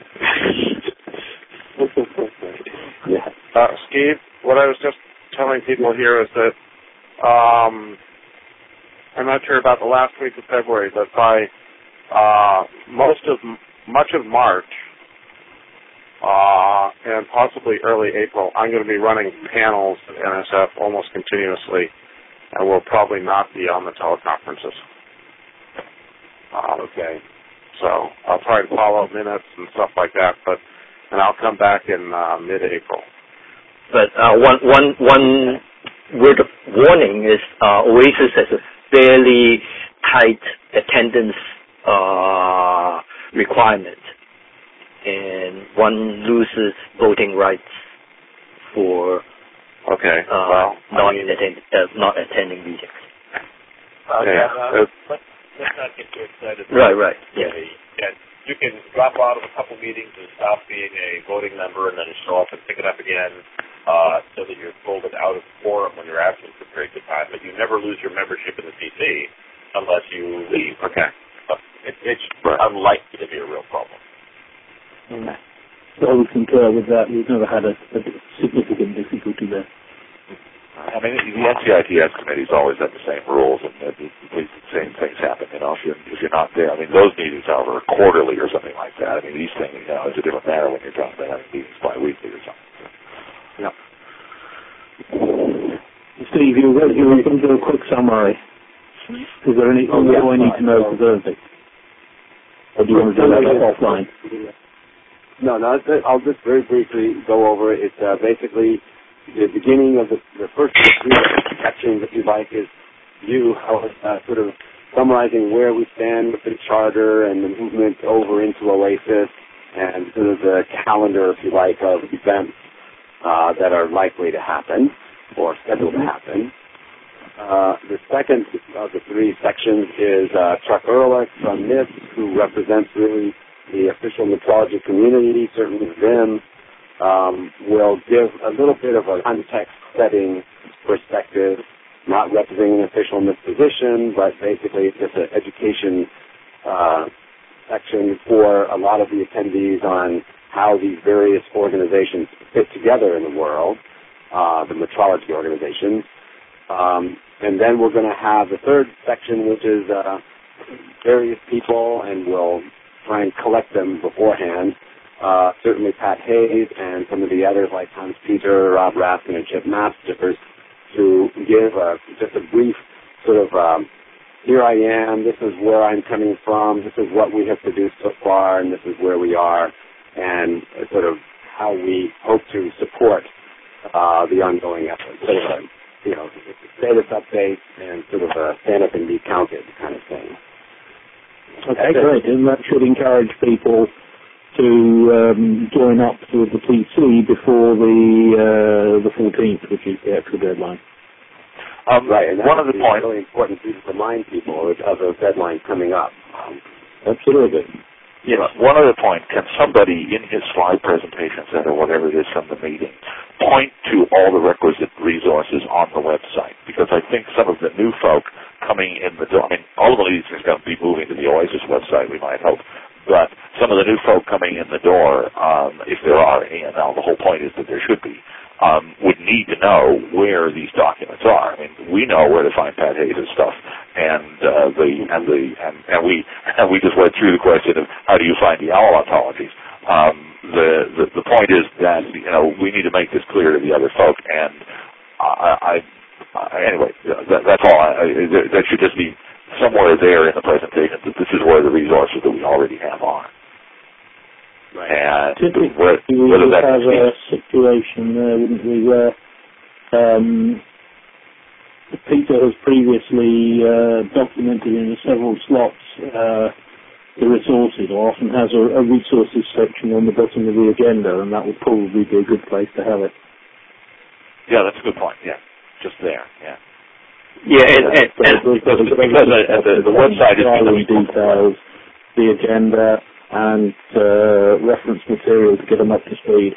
yeah. Uh, Steve, what I was just telling people here is that um, I'm not sure about the last week of February, but by uh, most of much of March uh, and possibly early April, I'm going to be running panels at N S F almost continuously, and will probably not be on the teleconferences. Uh, okay. So I'll try to follow minutes and stuff like that, but and I'll come back in uh, mid-April. But uh, one one one word of warning is uh, Oasis has a fairly tight attendance uh, requirement, and one loses voting rights for okay. uh, well, not I mean, attend, uh, not attending meetings. Uh, yeah. uh, let's, let's not get too excited. Right, right. Yeah. And you can drop out of a couple meetings and stop being a voting member, and then show up and pick it up again, uh, so that you're folded out of the forum when you're absent for periods of time. But you never lose your membership in the P C unless you leave. Okay. Uh, it, it's right. unlikely to be a real problem. Okay. So I would concur with that. We've never had a, a significant difficulty there. I mean, the N C I T S committee's always had the same rules, and the, the same things happen. You know, if you're if you're not there, I mean, those meetings, however, are quarterly or something like that. I mean, these things, you know, it's a different matter when you're talking about having meetings bi-weekly or something. So, yeah. Steve, you were you were going to do a quick summary. Is there anything oh, yeah, I need to know for Thursday? Or do you want to do that offline? No, no. I'll just very briefly go over it. It's uh, basically the beginning of the, the first three sections, if you like, is you uh, sort of summarizing where we stand with the charter and the movement over into Oasis, and sort of the calendar, if you like, of events uh, that are likely to happen or scheduled to happen. Uh, the second of the three sections is uh, Chuck Ehrlich from N I S T, who represents really the official metrology community, certainly them. Um, will give a little bit of a context-setting perspective, not representing an official in this position, but basically it's just an education uh, section for a lot of the attendees on how these various organizations fit together in the world, uh, the metrology organizations. Um, and then we're going to have the third section, which is uh, various people, and we'll try and collect them beforehand. Uh, certainly Pat Hayes and some of the others like Hans Peter, Rob Raskin, and Chip Masters to give a, just a brief sort of, um, here I am, this is where I'm coming from, this is what we have produced so far, and this is where we are, and uh, sort of how we hope to support uh, the ongoing effort. Sort of a, you know, status update and sort of a stand up and be counted kind of thing. Okay, great. And that should encourage people to um, join up with the P C before the uh, the fourteenth, which is the actual deadline. Um, right, and one of the points really important to remind people of those deadlines coming up. Um, Absolutely. Yes. One other point: can somebody in his slide presentation set or whatever it is from the meeting point to all the requisite resources on the website? Because I think some of the new folk coming in the door, I mean, all of the leads are going to be moving to the Oasis website, we might hope. But some of the new folk coming in the door, um, if there are, and now the whole point is that there should be, um, would need to know where these documents are. I mean, we know where to find Pat Hayes' stuff, and uh, the and the and, and we and we just went through the question of how do you find the owl ontologies. Um, the, the the point is that you know we need to make this clear to the other folk, and I, I, I anyway that, that's all. I, I, that should just be somewhere there in the presentation that this is where the resources that we already have are. Right. And Typically, where, we whether would that have means, a situation there, wouldn't we, where um, Peter has previously uh, documented in several slots uh, the resources, or often has a, a resources section on the bottom of the agenda, and that would probably be a good place to have it. Yeah, that's a good point. Yeah, just there. Yeah. Yeah, and, and, so and because, because uh, the, the website is the details, the agenda, and uh, reference material to get them up to speed.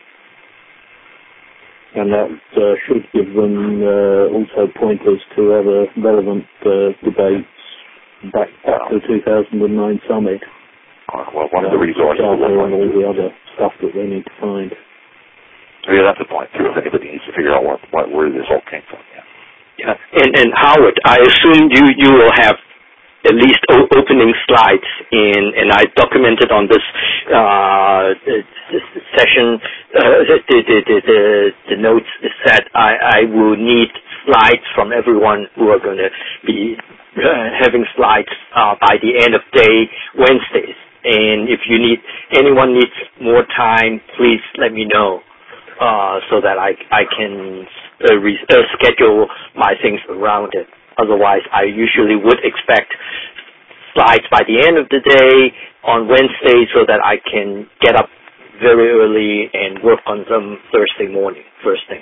And that uh, should give them uh, also pointers to other relevant uh, debates back, back to the two thousand nine summit. Uh, well, one of the resources and all the other stuff that they need to find. Yeah, that's the point too. If anybody needs to figure out what, what where this all came from. Yeah. Yeah, and, and Howard, I assume you, you will have at least o- opening slides in, and I documented on this uh, session, uh, the, the, the, the, the notes is that I, I will need slides from everyone who are going to be uh, having slides uh, by the end of day Wednesdays. And if you need, anyone needs more time, please let me know. Uh, so that I, I can uh, re- uh, schedule my things around it. Otherwise, I usually would expect slides by the end of the day on Wednesday so that I can get up very early and work on them Thursday morning, first thing.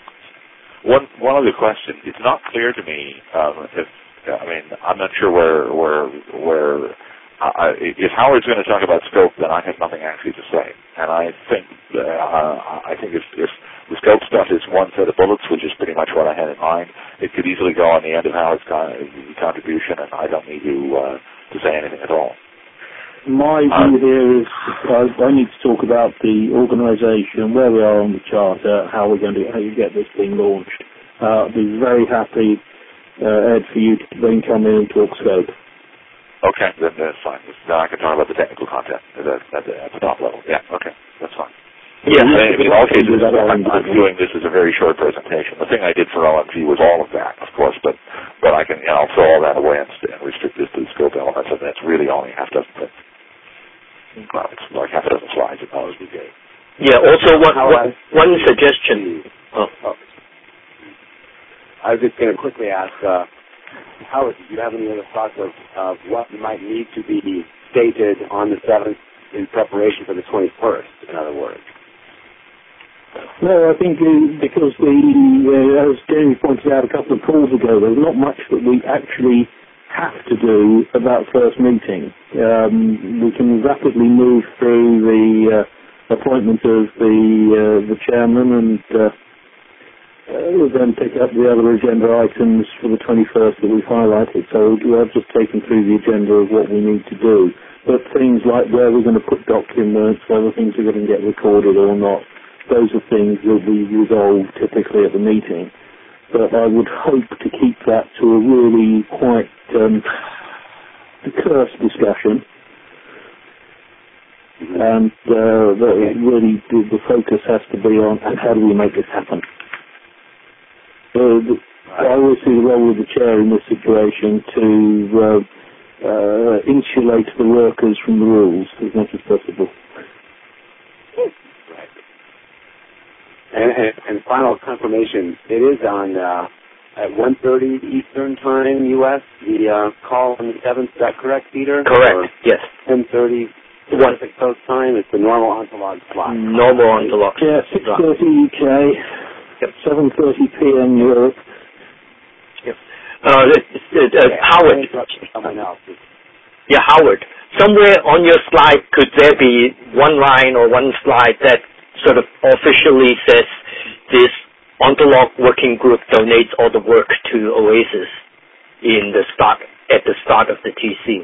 One one other question. It's not clear to me um, if, I mean, I'm not sure where, where, where Uh, if Howard's going to talk about scope, then I have nothing actually to say. And I think uh, I think if, if the scope stuff is one set of bullets, which is pretty much what I had in mind, it could easily go on the end of Howard's con- contribution, and I don't need to uh, to say anything at all. My view uh, here is uh, I need to talk about the organisation, where we are on the charter, how we're going to how you get this thing launched. Uh, I'd be very happy, uh, Ed, for you to then come in and talk scope. Okay, then that's fine. Then I can talk about the technical content at the, at the, at the top level. Yeah, okay, that's fine. Yeah, I mean, in all cases, I'm, I'm doing this as a very short presentation. The thing I did for L M G was all of that, of course, but but I can, you know, I'll throw all that away and, and restrict this to the scope elements, and that's really only half dozen things. Well, it's like half a dozen slides as well as we gave. Yeah. Also, one one, one suggestion. Oh. oh. I was just going to quickly ask. Uh, Howard, do you have any other thoughts of uh, what might need to be stated on the seventh in preparation for the twenty-first, in other words? No, I think uh, because the, uh, as Jamie pointed out a couple of calls ago, there's not much that we actually have to do at that first meeting. Um, we can rapidly move through the uh, appointment of the uh, the chairman and uh, Uh, we'll then pick up the other agenda items for the twenty-first that we've highlighted. So we've just taken through the agenda of what we need to do. But things like where we're going to put documents, whether things are going to get recorded or not, those are things that we resolve typically at the meeting. But I would hope to keep that to a really quite um, terse discussion. And uh, the, really the, the focus has to be on how do we make this happen. Uh, the, I always see the role of the chair in this situation to uh, uh, insulate the workers from the rules as much as possible. Right. And, and, and final confirmation, it is on uh, at one thirty Eastern Time, U S, the uh, call on the seventh. Is that correct, Peter? Correct, or yes. ten thirty Pacific Coast Time. It's the normal Ontolog slot. Normal Ontolog. Yeah, six thirty U K. Yep. seven thirty p.m. Europe. Yep. Uh, it, it, uh, yeah, Howard. Else. Yeah, Howard. Somewhere on your slide, could there be one line or one slide that sort of officially says this Ontolog working group donates all the work to OASIS in the start at the start of the T C?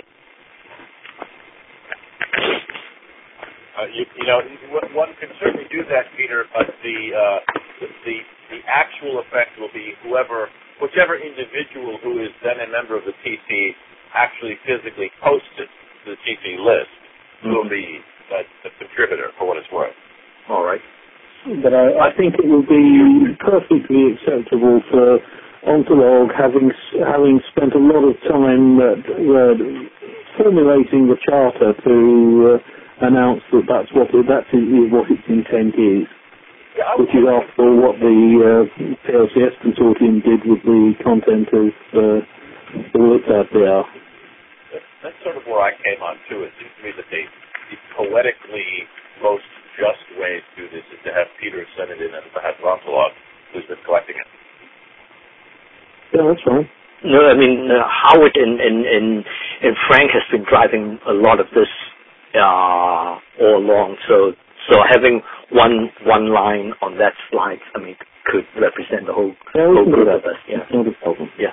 Uh, you, you know, one can certainly do that, Peter, but the, uh, the the actual effect will be whoever, whichever individual who is then a member of the T C actually physically posts it to the T C list mm-hmm. will be uh, the contributor, for what it's worth. All right. But I, I think it will be perfectly acceptable for Ontolog, having having spent a lot of time uh, uh, formulating the charter, to uh, announce that that's what it, that is what its intent is. which is after all what the uh, P L C S consortium did with the content of uh, the WhatsApp P R. That's sort of where I came on too. It seems to me that the, the poetically most just way to do this is to have Peter send it in and perhaps Lancelot, who's been collecting it. Yeah, that's fine. No, I mean uh, Howard and, and and and Frank has been driving a lot of this uh, all along. So so having one one line on that slide, I mean, could represent the whole, yeah, whole group of us. Yeah, it's not a problem. Yeah.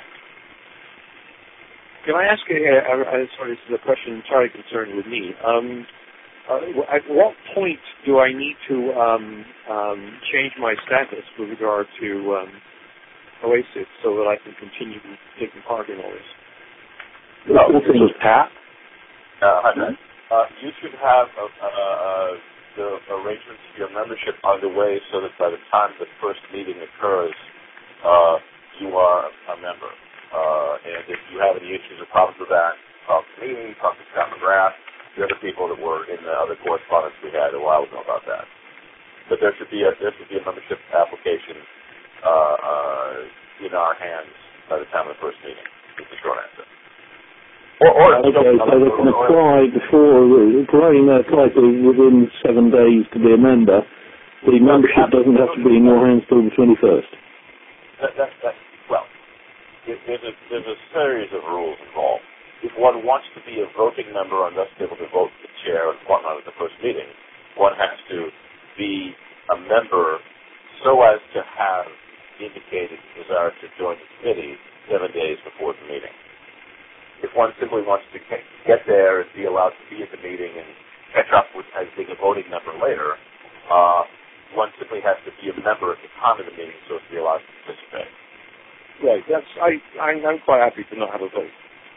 Can I ask you? Uh, uh, sorry, this is a question entirely concerned with me. Um, uh, at what point do I need to um, um, change my status with regard to um, Oasis so that I can continue taking part in all this? Oh, this was Pat. Uh, uh, you should have a, a, a, the arrangements for your membership underway so that by the time the first meeting occurs, uh, you are a member. Uh, and if you have any issues or problems with that, talk to me, talk to Scott McGrath, the other people that were in the other correspondence we had a while ago about that. But there should be a there should be a membership application uh, uh, in our hands by the time of the first meeting. Is the short answer. Or, or okay, so they can apply before, providing they apply to within seven days to be a member. The membership doesn't have to be in your hands till the twenty-first. That, that, that, well, it, there's a there's a series of rules involved. If one wants to be a voting member and thus be able to vote the chair and whatnot at the first meeting, one has to be a member so as to have indicated desire to join the committee seven days before the meeting. If one simply wants to get there and be allowed to be at the meeting and catch up with as being a voting member later, uh, one simply has to be a member at the time of the meeting so as to be allowed to participate. Right. That's I. I'm, I'm quite happy to not have a vote.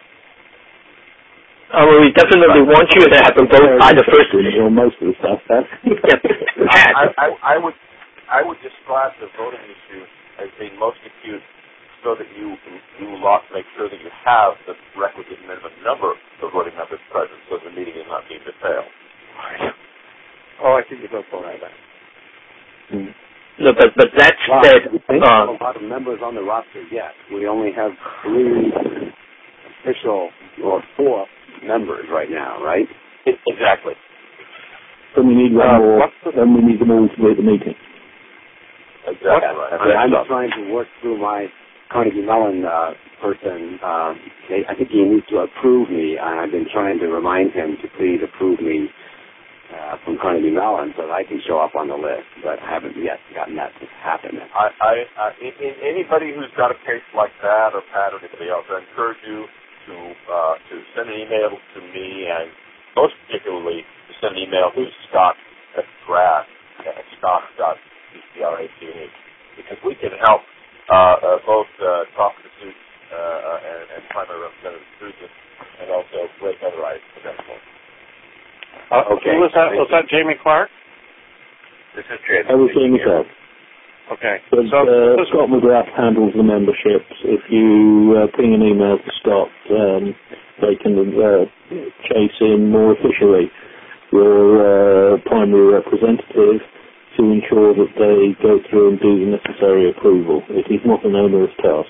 Uh, well, we definitely want you to have a vote by the first. Or most of the stuff. Pat. I, I, I would I would describe the voting issue as being most acute, so that you you lot make sure that you have the requisite minimum number of voting members present, so the meeting is not deemed to fail. Oh, I think you don't go right that. Mm. No, but but that Well, said, we don't uh, have a lot of members on the roster yet. We only have three official or four members right now, right? Exactly. Then we need one Uh, more. what's the- Then we need them all to be at the meeting. Exactly right. I mean, I'm trying to work through my Carnegie Mellon uh, person. Um, they, I think he needs to approve me. I've been trying to remind him to please approve me uh, from Carnegie Mellon so that I can show up on the list, but I haven't yet gotten that to happen. I, I, I in, in anybody who's got a case like that, or Pat, or anybody else, I encourage you to uh, to send an email to me, and most particularly to send an email to Scott at Grath at Scott dot C C R A T H, because we can help uh, uh, both uh, talk to Suits uh, and, and primary representative Susan, and also Blake Everett potentially. Uh, Okay. Was that was that Jamie Clark? This is Jamie. I will see myself. Okay. But So uh, Scott McGrath handles the memberships. If you uh, ping an email to Scott, um, they can uh, chase in more officially your uh, primary representative to ensure that they go through and do the necessary approval. It is not an onerous task.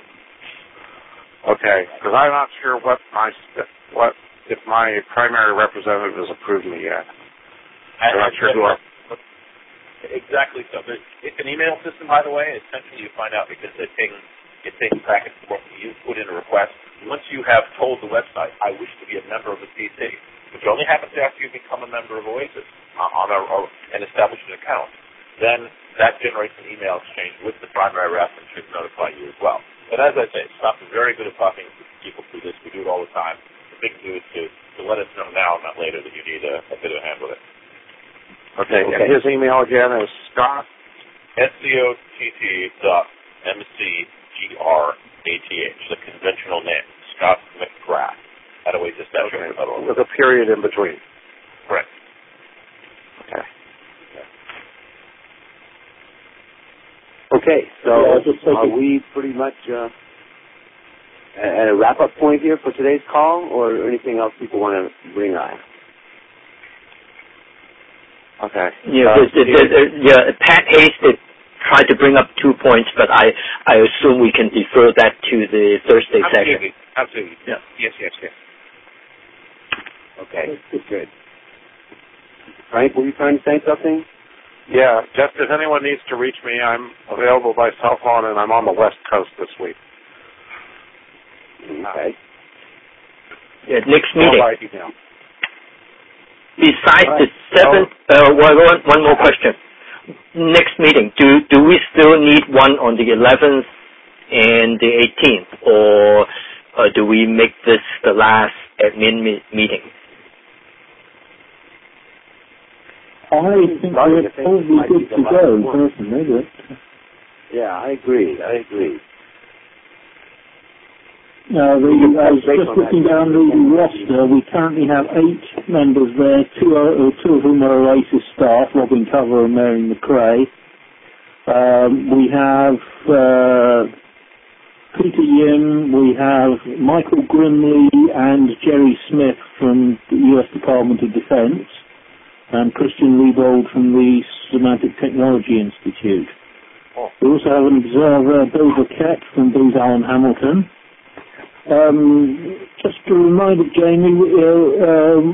okay, because I'm not sure what my what if my primary representative has approved me yet. I'm not sure who I. Exactly so. It's an email system, by the way. Essentially, you find out because it pings, it pings back and forth. You put in a request. Once you have told the website, I wish to be a member of the P C, which only happens after you become a member of Oasis on our, or, and establish an account, then that generates an email exchange with the primary rep and should notify you as well. But as I say, Scott is very good at talking to people through this. We do it all the time. The thing to do is to, to let us know now, not later, that you need a, a bit of a hand with it. Okay, Okay. and his email again is Scott. S C O T T dot M C G R A T H, the conventional name, Scott McGrath. At Oasis Okay. With a period in between. Correct. Okay. Okay, so Yeah, just are thinking- we pretty much uh, at a wrap-up point here for today's call, or anything else people want to bring on? Okay. Yeah, Um, the, the, the, yeah, Pat Hayes did try to bring up two points, but I, I assume we can defer that to the Thursday Absolutely. session. Absolutely. Yeah. Yes, yes, yes. Okay, good. Frank, were you trying to say something? Yeah, just if anyone needs to reach me, I'm available by cell phone, and I'm on the West Coast this week. Okay. Yeah, next Or meeting. by email. Besides All the right. seventh, uh, one, one, one more question. Next meeting, do do we still need one on the eleventh and the eighteenth, or uh, do we make this the last admin me- meeting? I think we're probably good to go, personally. But Yeah, I agree. I agree. Uh, the, I was just looking down the roster. We currently have eight members there. Two, are, uh, two of whom are Oasis staff, Robin Cover and Mary McRae. Um, we have uh, Peter Yim. We have Michael Grimley and Jerry Smith from the U S Department of Defense, and Christian Riebold from the Semantic Technology Institute. We also have an observer, Bill Burkett from Booz Allen Hamilton. Um, just a reminder, Jamie, uh, um,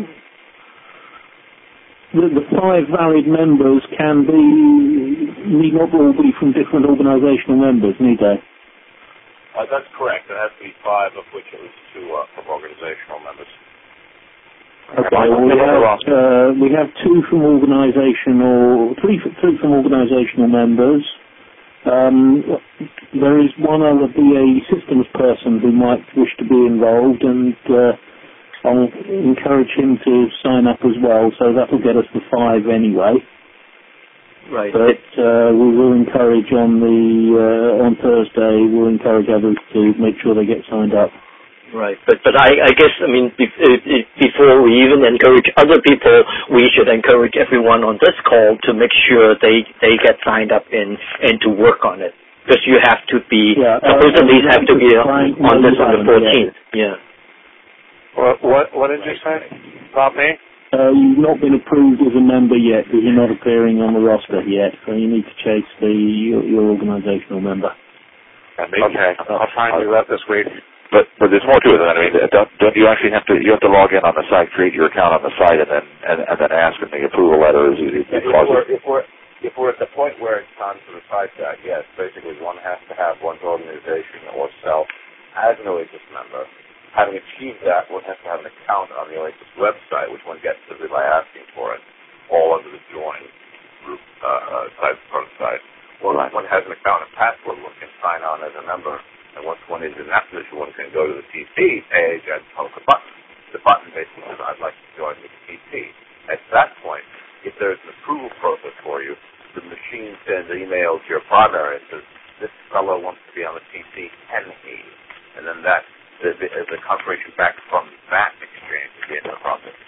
that the five valid members can be, need not all be from different organisational members, need they? Uh, that's correct. There has to be five, of which at least two are from organisational members. Okay, well, we have, uh, we have two from organisational, three, three from organisational members. Um, there is one other B A E systems person who might wish to be involved, and uh, I'll encourage him to sign up as well, so that will get us to five anyway. Right. But uh, we will encourage on the uh, on Thursday, we'll encourage others to make sure they get signed up. Right, but but I, I guess, I mean, before we even encourage other people, we should encourage everyone on this call to make sure they, they get signed up in and to work on it. Because you have to be, yeah, supposedly uh, have to be on, on this on the fourteenth. Yeah. What, what, what did you say about me? Uh, you've not been approved as a member yet because you're not appearing on the roster yet, so you need to chase the your, your organisational member. Okay, I'll try and do that this week. But but there's more to it than that. I mean, don't, don't you actually have to you have to log in on the site, create your account on the site, and then and, and then ask in the approval letters. It, If it we're, if we're if we're at the point where it's time for the site that, yes, basically one has to have one's organization or self as an Oasis member. Having achieved that, one has to have an account on the Oasis website, which one gets simply by asking for it, all under the join group uh, type front site. Or right. One has an account and password, one can sign on as a member. And once one is in that position, one can go to the T C page and poke a button. The button basically says, I'd like to join the T C. At that point, if there's an approval process for you, the machine sends an email to your primary and says, this fellow wants to be on the T C, can he? And then that is the confirmation back from that exchange at the end of the process.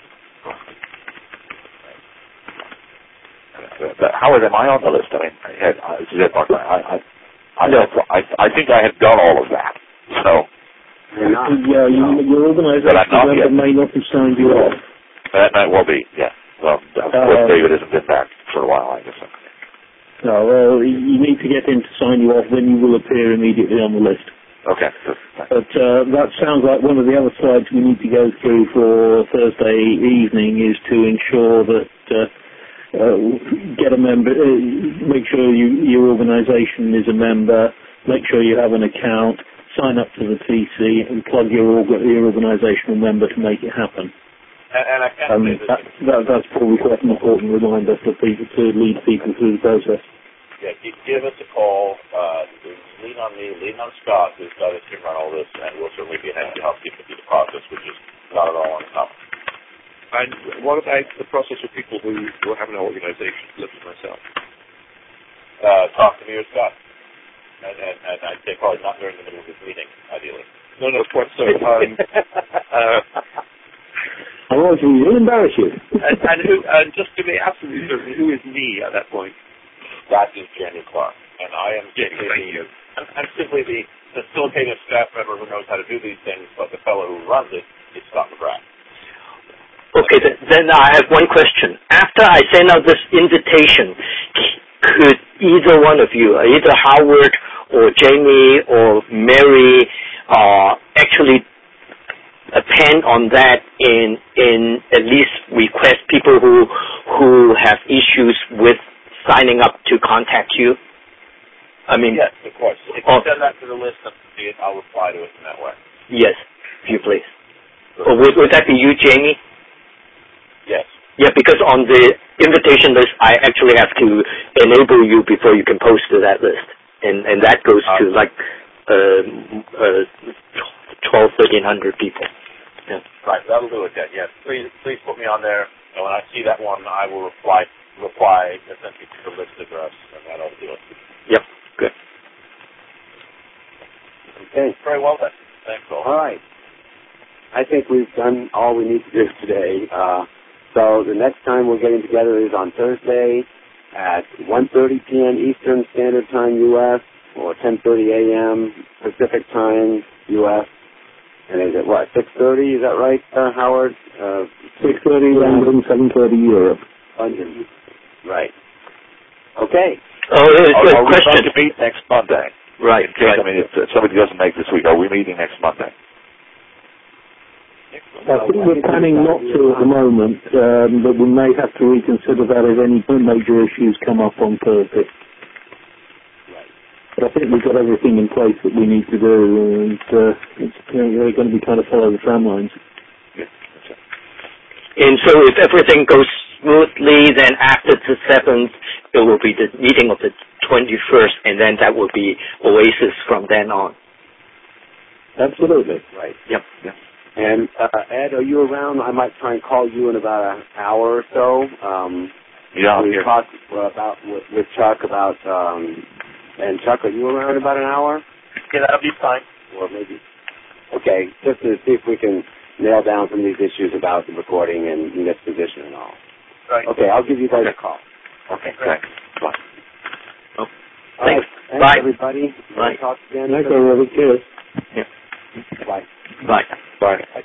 But Howard, am I on the list? I mean, I, I, I, I, no. I, I think I had done all of that. So, You're not. Yeah, you, your organisational member may not have signed you off. That might well be, yeah. Well, of course, uh, David hasn't been back for a while, I guess. No, well, you need to get him to sign you off, then you will appear immediately on the list. Okay. But uh, that sounds like one of the other slides we need to go through for Thursday evening is to ensure that uh, uh, get a member, uh, make sure you, your organisation is a member, make sure you have an account, sign up to the T C, and plug your org- your organisational member to make it happen. And, and I can um, say that, that, that's probably quite an important reminder for people to lead people through the process. Yeah, give us a call. Uh, lean on me, lean on Scott, who's got us to run all this, and we'll certainly be happy to help people through the process, which is not at all uncommon. And what about the process of people who, who have no organization, such as myself? Uh, talk to me or Scott. And, and, and I'd say probably not during the middle of this meeting, ideally. No, no, quite so. Um, uh, Otherwise, we will embarrass you. and, and, who, and just to be absolutely certain, who is me at that point? That is Jenny Clark. And I am yes, simply, thank the, you. I'm, I'm simply the facilitative staff member who knows how to do these things, but the fellow who runs it is Scott McGrath. Okay, then, then I have one question. After after I send out this invitation, could either one of you, either Howard or Jamie or Mary, uh, actually append on that and, and at least request people who who have issues with signing up to contact you? I mean, yes, of course. If you send that to the list and see it, I'll reply to it in that way. Yes, if you please. Or would, would that be you, Jamie? Yes. Yeah, because on the invitation list, I actually have to enable you before you can post to that list, and and that goes to uh, like uh, uh, twelve, thirteen hundred people. Yeah. Right, that'll do it then. Yes, please, please put me on there, and when I see that one, I will reply, reply essentially to the list address, and that'll do it. Yep. Good. Okay. Very well then. Thanks all. All right. I think we've done all we need to do today. Uh, so the next time we're getting together is on Thursday at one thirty p.m. Eastern Standard Time, U S, or ten thirty a.m. Pacific Time, U S. And is it, what, six thirty? Is that right, uh, Howard? Uh, six thirty London, seven thirty Europe. London. Right. Okay. Oh, it's a are, are question. we going to meet next Monday? Right. In case, right. I mean, if somebody doesn't make this week, are we meeting next Monday? I think we're planning not to at the moment, um, but we may have to reconsider that if any major issues come up on Thursday. Right. But I think we've got everything in place that we need to do, and uh, it's you know, we're going to be trying to follow the tram lines. Yeah, that's it. And so if everything goes smoothly, then after the seventh, it will be the meeting of the twenty-first, and then that will be Oasis from then on. Absolutely. Right. Yep. Yep. And, uh, Ed, are you around? I might try and call you in about an hour or so. Um, yeah, we here. talked about with, with Chuck about, um, and Chuck, are you around about an hour? Yeah, that'll be fine. Or maybe. Okay, just to see if we can nail down some of these issues about the recording and this position and all. Right. Okay, I'll give you guys Okay. a call. Okay, thanks. Bye. Oh. All Thanks. right. Thanks, Bye. everybody. Bye. Talk again. Thanks, everybody. Cheers. Yeah. Bye. Bye. Bye.